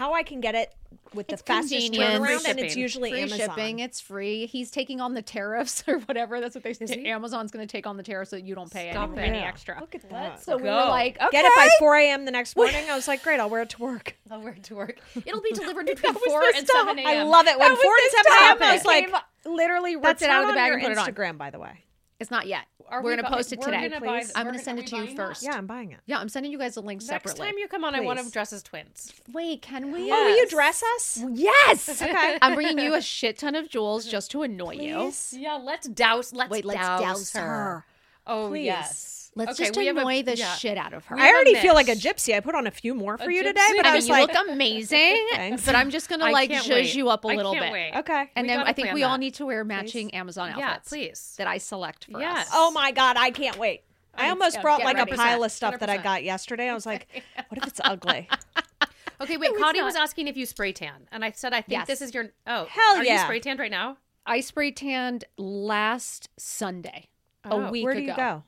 get it with the It's fastest convenient. turnaround, Free and it's shipping. usually free Amazon. shipping. It's free. He's taking on the tariffs or whatever. That's what they say. he? Amazon's going to take on the tariffs so that you don't pay Stop any, it. any Yeah. extra. Look at that. So we Go. were like, okay. Get it by four a.m. the next morning. I was like, great, I'll wear it to work. I'll wear it to work. It'll be delivered between was four the and stuff. seven a.m. I love it. When That was four this and seven a.m. time I was like, came, literally ripped that's it out not of the on bag your and put it on. Instagram, by the way. It's not yet. Are we're we going to bu- post it we're today. gonna buy- please. I'm we're going to gonna- send are it we to you buying first. Yeah, I'm buying it. Yeah, I'm sending you guys the link Next separately. time you come on, I want to Please. dress as twins. Wait, can we? Yeah. Oh, will you Yes. dress us? Yes. Okay. I'm bringing you a shit ton of jewels just to annoy you. Please? Yeah, let's douse. Let's Wait, let's douse, douse her. her. Oh Please. yes. Let's Okay, just we have a- annoy the yeah. shit out of her. We I have a already feel like a mix. gypsy. I put on a few more for A you gypsy? today, but I I, mean, was you like, look amazing, Thanks. but I'm just gonna I like can't zhuzh wait. you up a I little can't bit. wait. okay. And We then gotta I think plan we all that. need to wear matching Amazon Yeah, outfits. please. That I select for Yes. us. Oh my God, I can't wait. I almost yeah, brought get like ready. a pile of one stuff hundred that I percent. got yesterday. I was like, what if it's ugly? Okay, wait. it's Connie not. was asking if you spray tan, and I said I think Yes. this is your. Oh, Hell are you yeah. spray tanned right now? I spray tanned last Sunday, Oh, a week Where do ago. you go?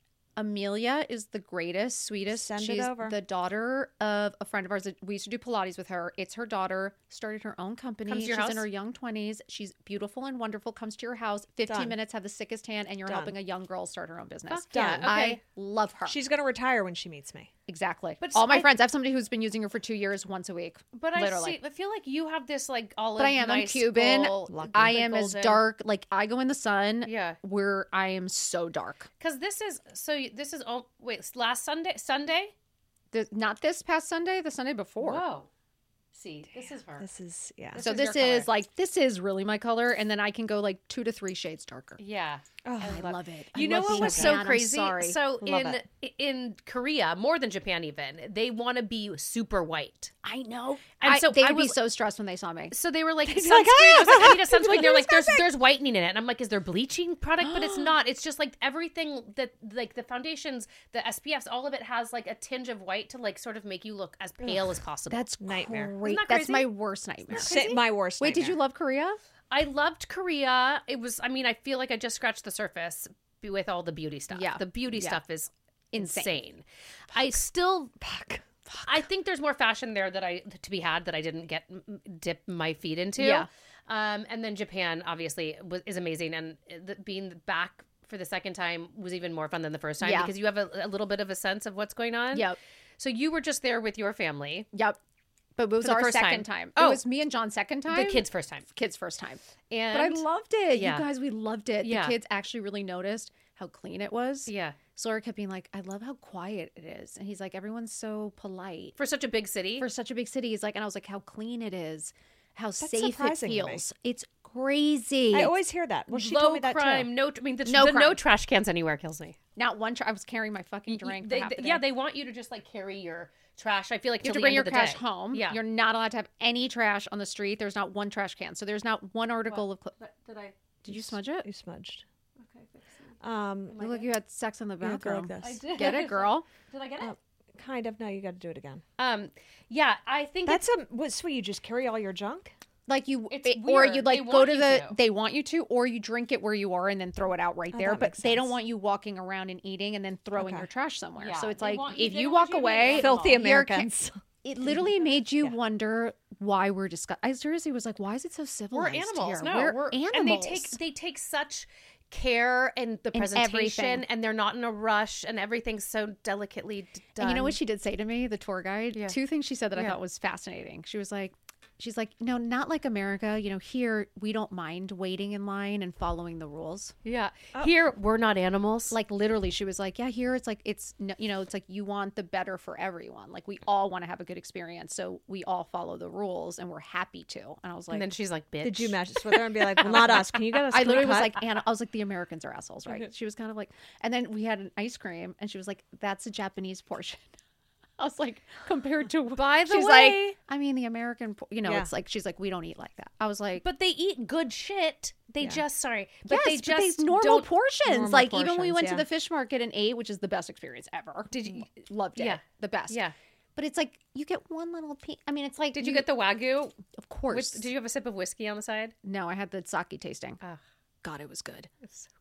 Amelia is the greatest, sweetest. Send it She's over. the daughter of a friend of ours. We used to do Pilates with her. It's her daughter. Started her own company. Comes to your She's house? in her young twenties. She's beautiful and wonderful. Comes to your house. Fifteen Done. minutes. Have the sickest tan, and you're Done. helping a young girl start her own business. Fuck yeah, Done. I okay. love her. She's going to retire when she meets me. Exactly. But all my I- friends. I have somebody who's been using her for two years, once a week. But I literally. see. I feel like you have this like olive. But I am. Nice I'm Cuban. gold- Lucky. I like am as golden- dark. Like I go in the sun. Yeah. Where I am so dark. Because this is so. you- This is all. Wait, last Sunday. Sunday. The, not this past Sunday. The Sunday before. Whoa. See, this is her. This is, yeah. This So is this your is color. like this is really my color, and then I can go like two to three shades darker. Yeah. Oh, I love it. I You know love what being was tan. so I'm crazy? sorry. So Love in it. in Korea, more than Japan, even they want to be super white. I know. And I, so they I would be was- so stressed when they saw me. So they were like, sunscreen. like, I was like, I need a They'd be sunscreen. like, They're like, "Here's there's there's whitening in it. And I'm like, is there bleaching product? But it's not. It's just like everything that like the foundations, the S P Fs, all of it has like a tinge of white to like sort of make you look as pale as possible. That's Nightmare. Great. Isn't that That's crazy? my worst nightmare. Sit my worst Wait, did you nightmare. love Korea? I loved Korea. It was. I mean, I feel like I just scratched the surface with all the beauty stuff. Yeah. The beauty Yeah. stuff is Insane. insane. I still. Fuck. I think there's more fashion there that I to be had that I didn't get m- dip my feet into. Yeah. Um, and then Japan obviously was, is amazing, and the, being back for the second time was even more fun than the first time Yeah. because you have a, a little bit of a sense of what's going on. Yep. So you were just there with your family, Yep. But it was For the our first second time. time. Oh. It was me and John's second time. the kids' first time, Kids' first time. and But I loved it. Yeah. You guys, we loved it. Yeah. The kids actually really noticed how clean it was. yeah, Sawyer kept being like, I love how quiet it is. And he's like, everyone's so polite. for such a big city. For such a big city, he's like, and I was like, how clean it is, how safe it surprising to me. feels. It's crazy. I always hear that. Well, she Low told me that crime, too. no. I mean, the, No the no crime. trash cans anywhere kills me. Not one. Tra- I was carrying my fucking drink. They- for half the yeah, day. they want you to just like carry your trash. I feel like You have to till the bring end your of the trash day. home. Yeah, You're not allowed to have any trash on the street. There's not one trash can. So there's not one article of. Cl- Did I? Did you smudge it? You smudged. Okay, fix it. Um, You look like you had sex in the you have to go bathroom. like this. did. Get it, girl? Did I get it? Oh. Kind of. No, you got to do it again. Um, yeah, I think it's, That's a. What, sweet. You just carry all your junk? Like you, It's it- or weird. you They like go want to you the. to. They want you to, or you drink it where you are and then throw it out right Oh, there. that But makes they don't sense. want you walking around and eating and then throwing Okay. your trash somewhere. Yeah, So it's they like want you- if they you don't want walk you to be away, animal. Filthy You're Americans. it literally made you wonder why we're discussing. I seriously was like, why is it so we're civilized animals. here? No, we're, we're animals. and they take they take such care in the In presentation, everything. and they're not in a rush, and everything's so delicately d- done. And you know what she did say to me, the tour guide? Yeah. Two things she said that I Yeah. thought was fascinating. She was like, she's like, no, not like America. You know, here we don't mind waiting in line and following the rules. Yeah, Oh. here we're not animals. Like literally, she was like, yeah, here it's like it's no- you know, it's like you want the better for everyone. Like we all want to have a good experience, so we all follow the rules, and we're happy to. And I was like, and then she's like, "Bitch." Did you match this with her and be like, well, not us. Can you get us? I can we literally was cut? like, Anna, I was like, the Americans are assholes, right? She was kind of like, and then we had an ice cream, and she was like, that's a Japanese portion. I was like, compared to, By the she's way- like, I mean, the American, po- you know, Yeah. it's like, she's like, we don't eat like that. I was like, But they eat good shit. They Yeah. just sorry, but yes, they but just they normal don't. portions. Normal like even when we portions, went yeah. to the fish market and ate, which is the best experience ever. Did you? Loved it. Yeah. The best. Yeah. But it's like you get one little piece. I mean, it's like Did you get the wagyu? Of course. With, did you have a sip of whiskey on the side? No, I had the sake tasting. Ugh. God, it was good. It's so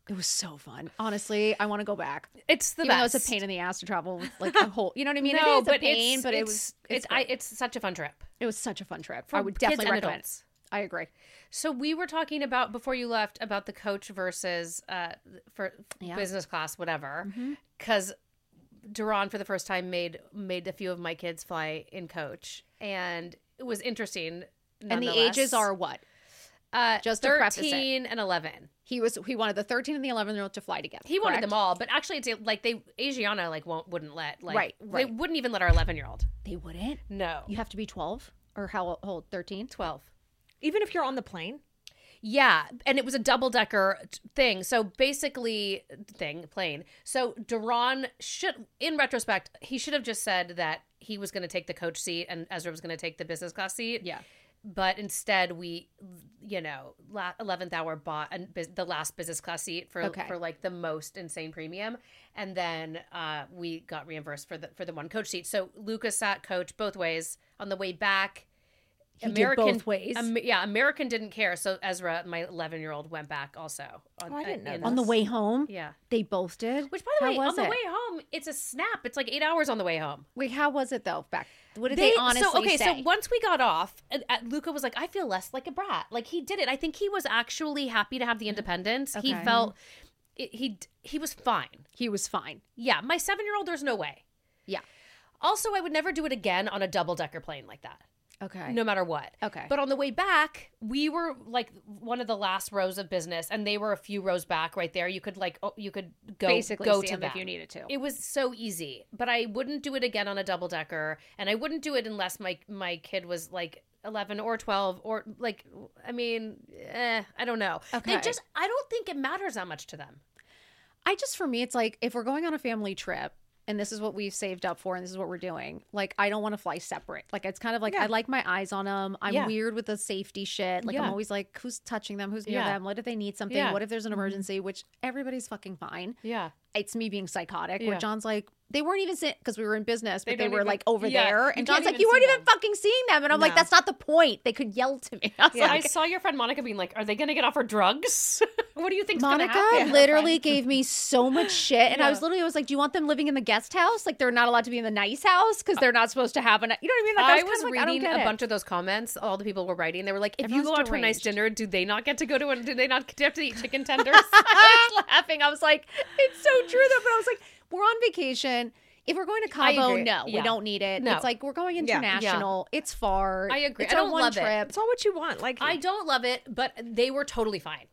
It was so fun. Honestly, I want to go back. It's the Even best. though it's a pain in the ass to travel with like a whole, you know what I mean? No, it is but a pain, it's, but it it's, was, it's, it's, I, great. it's such a fun trip. It was such a fun trip. For I would kids definitely and recommend. adults. I agree. So we were talking about before you left about the coach versus uh for Yeah. business class, whatever. Mm-hmm. Because Duran for the first time made made a few of my kids fly in coach, and it was interesting. And the ages are what? uh, just to preface it. thirteen and eleven. He was he wanted the thirteen and the eleven year old to fly together. He wanted correct? them all, but actually, it's like they Asiana like won't wouldn't let like Right, they right. wouldn't even let our eleven year old. They wouldn't. No, You have to be twelve or how old? Thirteen. twelve. Even if you're on the plane. Yeah, and it was a double decker thing. So basically, thing plane. So Duran should, in retrospect, he should have just said that he was going to take the coach seat and Ezra was going to take the business class seat. Yeah. But instead, we, you know, la- eleventh hour bought an, bus- the last business class seat for Okay. for like the most insane premium, and then uh, we got reimbursed for the for the one coach seat. So Lucas sat coach both ways on the way back. He did both ways. Am- yeah, American didn't care. So Ezra, my eleven year old, went back also. On, Oh, I didn't know in- that. On the way home, Yeah. they both did. Which, by the How way, was on the it? way home, it's a snap. It's like eight hours on the way home. Wait, how was it though? Back. What did they, honestly so okay, say? so once we got off, and, uh, Luca was like, "I feel less like a brat." Like he did it. I think he was actually happy to have the independence. He Okay. felt it, he he was fine. He was fine. Yeah, my seven year old, there's no way. Yeah. Also, I would never do it again on a double decker plane like that. Okay. No matter what. Okay. But on the way back, we were like one of the last rows of business, and they were a few rows back right there. You could like oh, you could go Basically go see to them them if you needed to. It was so easy, but I wouldn't do it again on a double decker, and I wouldn't do it unless my my kid was like eleven or twelve or like I mean, eh, I don't know. They Okay. just I don't think it matters that much to them. I just, for me, it's like if we're going on a family trip and this is what we've saved up for and this is what we're doing, like I don't want to fly separate. Like it's kind of like Yeah. I like my eyes on them. I'm Yeah. weird with the safety shit. Like I'm Yeah. always like, who's touching them? Who's near Yeah. them? What if they need something? Yeah. What if there's an emergency? Which everybody's fucking fine. Yeah. It's me being psychotic. Yeah. Where John's like, they weren't even sitting because we were in business, but They they, don't were even- like over yeah. there. You And can't John's like, even you weren't see even them. fucking seeing them. And I'm like, No. that's not the point. They could yell to me. I was Yeah. I like, saw your friend Monica being like, "Are they going to get off her drugs? What do you think's going to Monica happen?" literally gave me so much shit, and I Yeah. was literally I was like, "Do you want them living in the guest house? Like they're not allowed to be in the nice house because they're not supposed to have a, you know what I mean?" Like, I was, was kind of like, I don't reading get a it. bunch of those comments. All the people were writing. They were like, "If you Everyone's go out to a nice deranged. dinner, do they not get to go to? A, do they not do they have to eat chicken tenders?" I was laughing. I was like, "It's so true though." But I was like, "We're on vacation. If we're going to I Cabo, agree. no, Yeah. we don't need it. No. It's like we're going Yeah. international. It's far. I agree. It's I our don't one love it. trip. It's all what you want. Like I don't love it, but they were totally fine.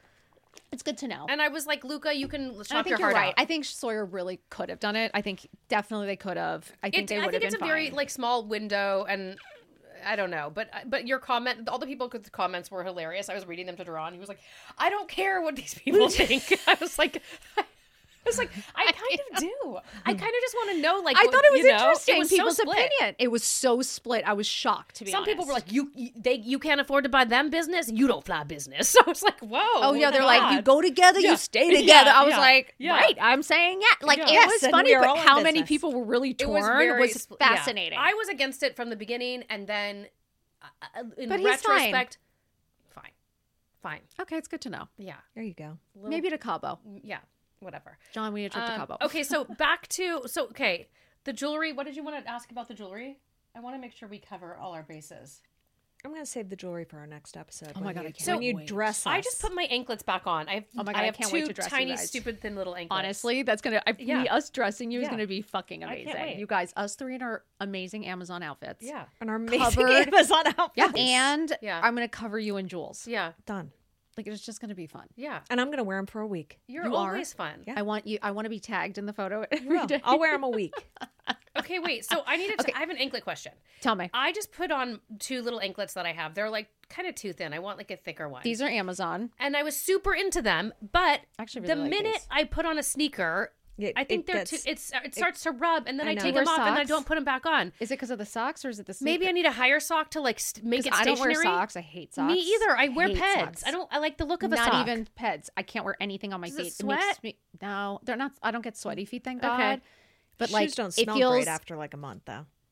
It's good to know." And I was like, Luca, you can And I shop think your you're heart right. out. I think Sawyer really could have done it. I think definitely they could have. I think It- they I would think have it's been a very fine. like small window, and I don't know, but but your comment, all the people with the comments were hilarious. I was reading them to Duran. He was like, "I don't care what these people think." I was like. I was like, I kind of do. I kind of just want to know, like, I what- thought it was you know, interesting. It was so people's split. opinion. It was so split. I was shocked to be Some honest. people were like, "You, you, they, you can't afford to buy them business. You don't fly business." So I was like, "Whoa!" "Oh yeah," my they're like, "You God. go together, Yeah. you stay Yeah, together." I was yeah, like, yeah. "Right." I'm saying yeah. Like Yeah. it Yes, was and funny, we are but all in how many business. people were really It torn was very was spl- yeah. fascinating. I was against it from the beginning, and then uh, in But he's fine. retrospect, fine, fine, Okay, it's good to know. yeah, there you go. Little- Maybe to Cabo, yeah, whatever. John. We need a trip to Um, Cabo. okay, so back to so okay, the jewelry. What did you want to ask about the jewelry? I want to make sure we cover all our bases. I'm gonna save the jewelry for our next episode. Oh my when God, you, I can't when you wait. dress us. I just put my anklets back on. I have, Oh my God, I I have can't two wait to dress you tiny, guys. stupid, thin little anklets. Honestly, that's gonna I, Yeah. me, us dressing you is Yeah. gonna be fucking I can't amazing. wait. You guys, us three in our amazing Amazon outfits. yeah, and our amazing Covered. Amazon outfits. Yeah, and Yeah. I'm gonna cover you in jewels. yeah, Done. Like it's just gonna be fun. yeah. And I'm gonna wear them for a week. You're You are? always fun. Yeah. I want you. I want to be tagged in the photo every Well, day. I'll wear them a week. Okay, wait. So I needed. To, Okay. I have an anklet question. Tell me. I just put on two little anklets that I have. They're like kind of too thin. I want like a thicker one. These are Amazon. and I was super into them, but Actually, the really like minute these. I put on a sneaker, It- I think it they're gets- too. It's it starts to rub, and then I I, know. take Wear them off, and I socks? don't put them back on. Is it because of the socks or is it the Maybe I sneaker? need a higher sock to like st- make 'Cause it I don't stationary. wear socks. I hate socks. Me either. I wear hate peds. socks. I don't. I like the look of a Not sock. even peds. I can't wear anything on my Does it feet. sweat? makes me no. They're not. I don't get sweaty feet. Thank Okay. God. But Shoes like don't it smell feels great after like a month, though.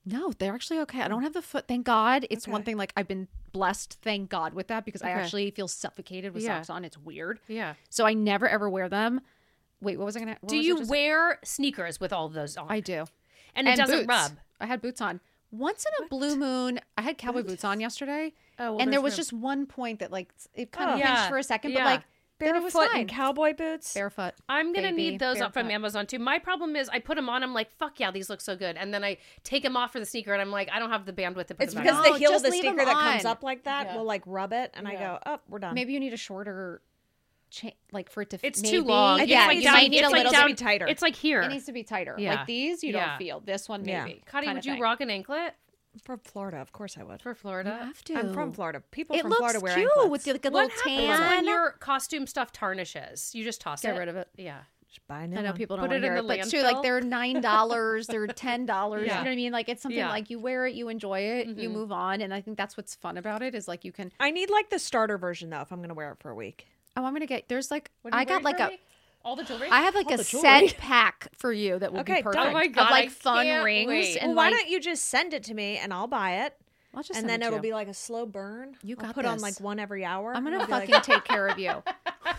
No, they're actually okay. I don't have the foot. Thank God. It's Okay. one thing like I've been blessed, thank God, with that because I Okay. actually feel suffocated with Yeah. socks on. It's weird. Yeah. So I never ever wear them. Wait, what was I gonna? what Do was I you just- wear sneakers with all of those on? I do. and it doesn't boots. rub. I had boots on. Once in a blue moon, I had cowboy boots on yesterday, Oh, well, and there there's was room. just one point that like it kind of Oh. pinched Yeah. for a second, Yeah. but like then it was Barefoot fine. and cowboy boots. Barefoot. I'm gonna baby, need those up from barefoot. Amazon too. My problem is I put them on. I'm like, fuck yeah, these look so good, and then I take them off for the sneaker, and I'm like, I don't have the bandwidth to put It's them because back No, the heel of just the leave 'em sneaker that comes on. up like that Yeah. will like rub it, and I Yeah. go, oh, we're done. Maybe you need a shorter, cha- like for it to. It's maybe, too long. I It's think Yeah, it like you needs down, to might be- need it's a like little. down, to be tighter. It's like here. It needs to be tighter. Yeah. Like these, you Yeah. don't feel. This one, Yeah. maybe. Cotty, kinda would you thing. rock an anklet For Florida, of course I would. for You Florida? have to. I'm from Florida. People It from looks Florida wear cute anklets. with the, like a What little happens tan. when your costume stuff tarnishes? You just toss Get it. rid of it. Yeah. Just buy a new I know one. people don't Put want it to hear in it, the but it's true. Like landfill. they're nine dollars, they're ten dollars. Yeah. You know what I mean? Like it's something Yeah. like you wear it, you enjoy it, you Mhm. move on, and I think that's what's fun about it is like you can. I need like the starter version though if I'm going to wear it for a week. Oh, I'm gonna get. There's like What are you I got wearing like for a. me? all the jewelry. I have like All a the jewelry. set pack for you that will Okay, be done. perfect. Oh my Of God, like I fun can't rings wait. and Well, why like. don't you just send it to me and I'll buy it, I'll just and send then it to it'll you. be like a slow burn. You I'll got put on this. like one every hour. I'm and gonna I'll be fucking like, take care of you.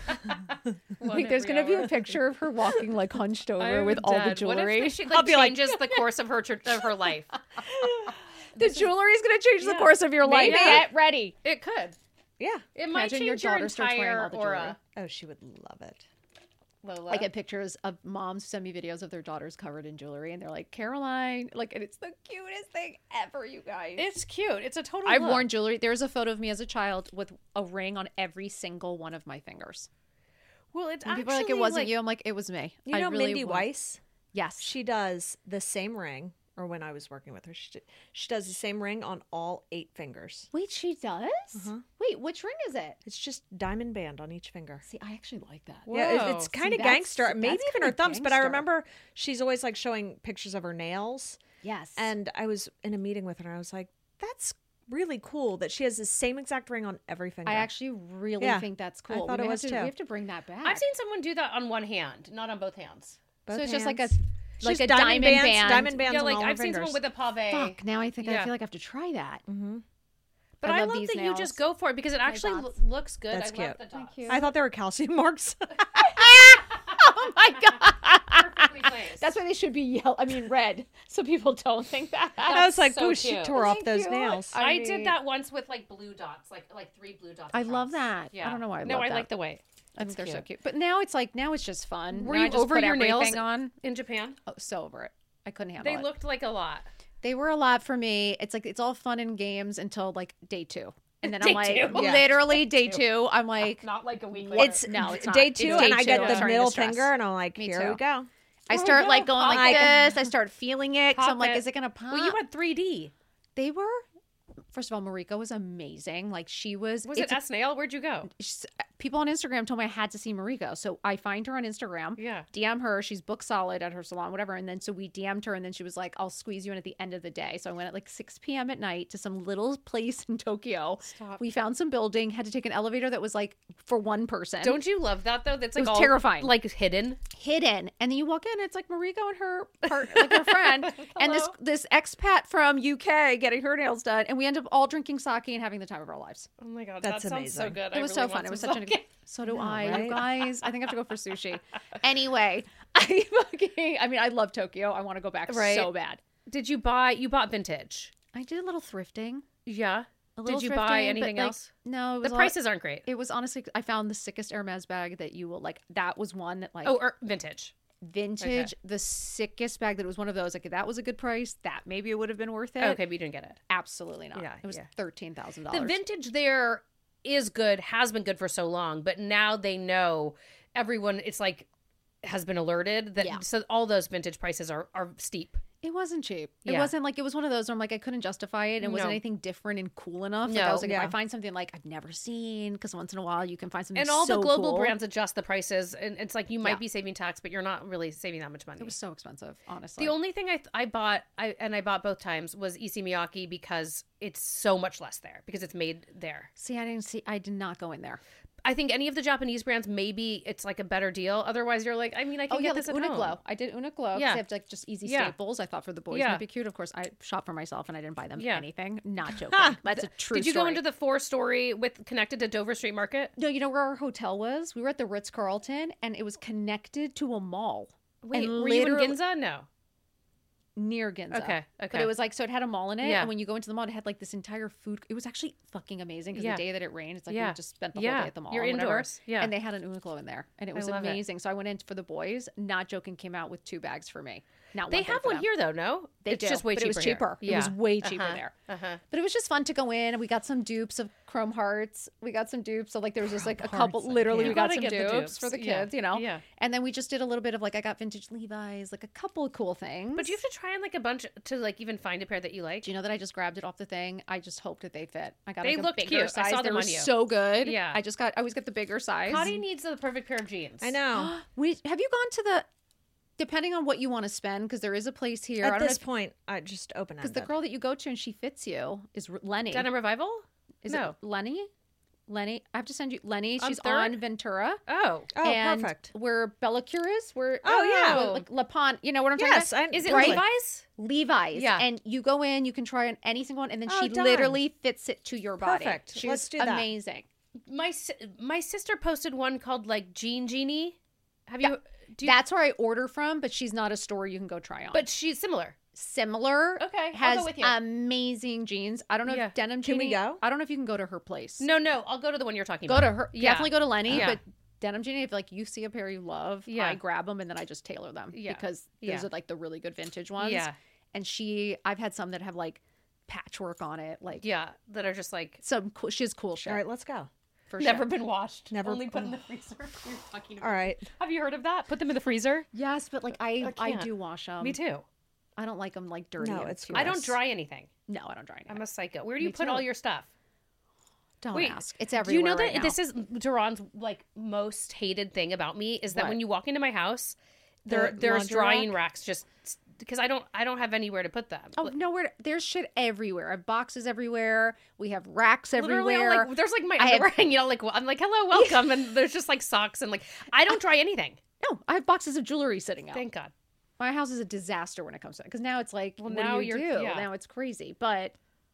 Like, there's gonna be a picture of her walking like hunched over I'm with all the dead. What jewelry. if she I'll like, be like- changes the course of her tr- of her life? the jewelry is gonna change the Yeah. course of your life. Maybe. Get ready. It could. yeah. It might Imagine your change your, daughter starts wearing entire all the aura. Oh, she would love it. Lola. I get pictures of moms send me videos of their daughters covered in jewelry, and they're like, Caroline, like, and it's the cutest thing ever, you guys. It's cute. It's a total. I've look. worn jewelry. There's a photo of me as a child with a ring on every single one of my fingers. Well, it's And actually people are like, it wasn't like, you. I'm like, it was me. You I know really Mindy was. Weiss? Yes. She does the same ring, or when I was working with her, she did, she does the same ring on all eight fingers. Wait, she does? Uh-huh. Wait, which ring is it? It's just diamond band on each finger. See, I actually like that. Yeah, it- Whoa. it's kind of that's- gangster. Maybe that's even her kinda thumbs. But I gangster. remember she's always like showing pictures of her nails. Yes. And I was in a meeting with her, and I was like, "That's really cool that she has the same exact ring on every finger." I actually really Yeah, think that's I cool. thought we it may was have to, too. We have to bring that back. I've seen someone do that on one hand, not on both hands. Both so it's just like a hands. like She's a diamond, bands, band. diamond bands yeah, on like all her I've seen fingers. someone with a pave. Fuck. Now I think I Yeah. feel like I have to try that. Mm-hmm. But I I love love, these that you nails. just go for it because it actually lo- dots. looks good. That's I cute. love the dots. you. I thought they were calcium marks. Oh my god. Perfectly placed. That's why they should be yellow. I mean red, so people don't think that. I was like, so "Oh, she cute. tore off Thank those you. nails." I I, mean- did that once with like blue dots, like like three blue dots. I across. love that. I Yeah. don't know why I no, love I that. like the way. I think they're so cute. cute. But now it's like now it's just fun. Were Now I you just over put your nails everything on? in Japan? Oh, so over it. I couldn't handle They it. looked like a lot. They were a lot for me. It's like it's all fun and games until like day two, and then Day I'm like, two. Yeah. literally day two. I'm like, Not like a week It's No, it's not. day It's two, day and I two. get I'm the starting to middle stress. finger, and I'm like, Me "Here too. we go." I Oh, start no, like going pop like it. this. I start feeling it. So Pop I'm like, it. is it gonna pop? Well, you had three D. They were. First of all, Marika was amazing. Like she was. Was it's it a- S Nail? Where'd you go? she's- people on Instagram told me I had to see Mariko. So I find her on Instagram. Yeah. D M her. She's booked solid at her salon, whatever. And then so we D M'd her, and then she was like, "I'll squeeze you in at the end of the day." So I went at like six p.m. at night to some little place in Tokyo. Stop. We found some building. Had to take an elevator that was like for one person. Don't you love that though? That's like was all terrifying. like hidden. hidden, and then you walk in, it's like Mariko and her part, like her friend, and this Hello? this expat from U K getting her nails done, and we end up all drinking sake and having the time of our lives. Oh my god, That's that sounds so amazing. good. It I was really so fun. want It was some such an. sake. So do know, I, right? you guys. I think I have to go for sushi. Anyway, I fucking. I mean, I love Tokyo. I want to go back Right. so bad. Did you buy? You bought vintage. I did a little thrifting. Yeah. A little Did you thrifting, buy but, anything like, else? No, it The was a lot- prices aren't great. It was honestly, I found the sickest Hermes bag that you will like. That was one that like Oh, or vintage. vintage, the sickest bag that it was one of those. Like that was a good price. That maybe it would have been worth it. Okay, but you didn't get it. Absolutely not. Yeah, it was yeah. thirteen thousand The dollars. vintage there is good, has been good for so long, but now they know everyone. It's like has been alerted that Yeah. so all those vintage prices are are steep. It wasn't cheap. It Yeah. wasn't like it was one of those where I'm like I couldn't justify it. It wasn't No. anything different and cool enough. Like, No. I was like, if Yeah. I find something like I've never seen, because once in a while you can find something And all so the global cool. brands adjust the prices, and it's like you might Yeah. be saving tax, but you're not really saving that much money. It was so expensive, honestly. The only thing I I bought, I and I bought both times was Issey Miyake because it's so much less there because it's made there. see, I didn't see. I did not go in there. I I think any of the Japanese brands, maybe it's like a better deal. Otherwise, you're like, I mean, I can Oh get yeah, this like at home. Uniqlo. I did Uniqlo. Yeah. They have like just easy Yeah. staples. I thought for the boys Yeah. might be cute. Of course, I shop for myself and I didn't buy them Yeah. anything. Not joking. That's a true. Did you go story. into the four story with connected to Dover Street Market? No, you know where our hotel was? We were at the Ritz Carlton, and it was connected to a mall. Wait, And were you in literally- Ginza? No. Near Ginza. Okay, okay. But it was like, so it had a mall in it. Yeah. And when you go into the mall, it had like this entire food. It was actually fucking amazing because Yeah. the day that it rained, it's like Yeah. we just spent the Yeah. whole day at the mall. You're and whatever. indoors. Yeah. And they had an Uniqlo in there. And it I was love it. amazing. So I went in for the boys, not joking, came out with two bags for me. Not They one thing have for one them. here though, no? They it's do, just way but cheaper. it was cheaper. Here. It was Yeah. way cheaper Uh-huh. there. Uh-huh. But it was just fun to go in, and we got some dupes of Chrome Hearts. We got some dupes. So like there was just like a couple. Hearts, Literally, You we got gotta some get the dupes, dupes. for the Yeah. kids, you know. Yeah. And then we just did a little bit of like I got vintage Levi's, like a couple of cool things. But do you have to try on like a bunch to like even find a pair that you like? Do you know that I just grabbed it off the thing? I just hoped that they fit. I got They like, a looked bigger cute. I size. saw they them were on you. so good. Yeah. I just got. I always get the bigger size. Connie needs the perfect pair of jeans. I know. we have you gone to the? Depending on what you want to spend, because there is a place here. I At don't this know point, I just open because it. the girl that you go to and she fits you is R- Lenny. Denim Revival? Is no. it Lenny? Lenny, I have to send you Lenny. On She's Third? on Ventura. Oh. Oh, and perfect. Where Bella Cure is. Where Oh, yeah. where, like La Pont. You know what I'm Yes, talking I, about? Is it totally. Levi's? Levi's. Yeah. And you go in, you can try on any single one, and then Oh, she done. literally fits it to your body. Perfect. She's Let's do that. amazing. My si- my sister posted one called like Jean Genie. Have you? Do you That's where I order from, but she's not a store you can go try on. but she's similar. similar. Okay, I'll has go with you. amazing jeans. I don't know Yeah. if Denim Can we Genie. go? I don't know if you can go to her place. No, no, I'll go to the one you're talking go about. to her. Yeah. Definitely go to Lenny. Yeah. But Denim Genie, if like you see a pair you love, Yeah. I grab them and then I just tailor them Yeah. because Yeah. those are like the really good vintage ones. Yeah, And she, I've had some that have like patchwork on it, like yeah, that are just like some cool. She has cool shit. All right, let's go. For never sure. been washed. Never- Only put in the freezer. We were talking about- All right. Have you heard of that? Put them in the freezer. Yes, but like I, I I, can't. do wash them. Me too. I don't like them like dirty. No, and it's too I don't gross. dry anything. No, I don't dry anything. I'm a psycho. Where do Me you put too. all your stuff? Don't Wait, ask. It's Do you everywhere. know that right now. this is Duran's like most hated thing about me is that What? when you walk into my house, there The there's laundry drying rack? racks just because I don't I don't have anywhere to put them. Oh no, we're, there's shit everywhere. I have boxes everywhere. We have racks Literally, I'll, everywhere. like there's like my I have- underwear hanging out. Like well, I'm like hello, welcome, and there's just like socks and like I don't dry anything. No, I have boxes of jewelry sitting out. Thank God. My house is a disaster when it comes to it because now it's like, Well, what now do you you're- do? yeah. Now it's crazy, but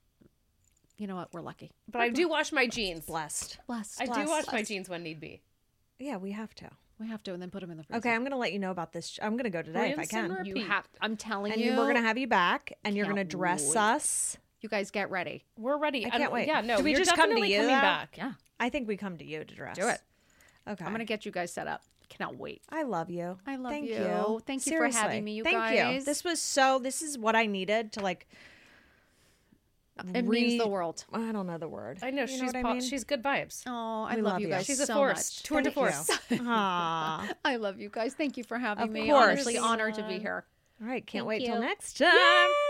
you know what? We're lucky. But I do wash my jeans. Blessed. Blessed. I do Bless. wash my jeans when need be. Yeah, we have to. We have to, and then put them in the freezer. Okay, I'm gonna let you know about this. I'm gonna go today if I Rinse and can. repeat. You have. I'm telling And you, you, we're gonna have you back, and you're Can't gonna dress wait. us. You guys get ready. We're ready. I can't wait. Yeah, no, Do we you're just come to definitely you, coming though? back. Yeah, I think we come to you to dress. do it. Okay. I'm gonna get you guys set up. Cannot wait. I love you. I love Thank you. you. Thank you for having Seriously. me, you Thank guys. you. This was so. This is what I needed to like. It re- means the world. I don't know the word. I know You she's what I po- mean? she's good vibes. Oh, I We love, love you you. guys She's a so force. much. Tour de Thank force. you. Aw. I love you guys. Thank you for having Of me. course. Honestly, honored to be here. All right. Can't Thank wait till you. next time.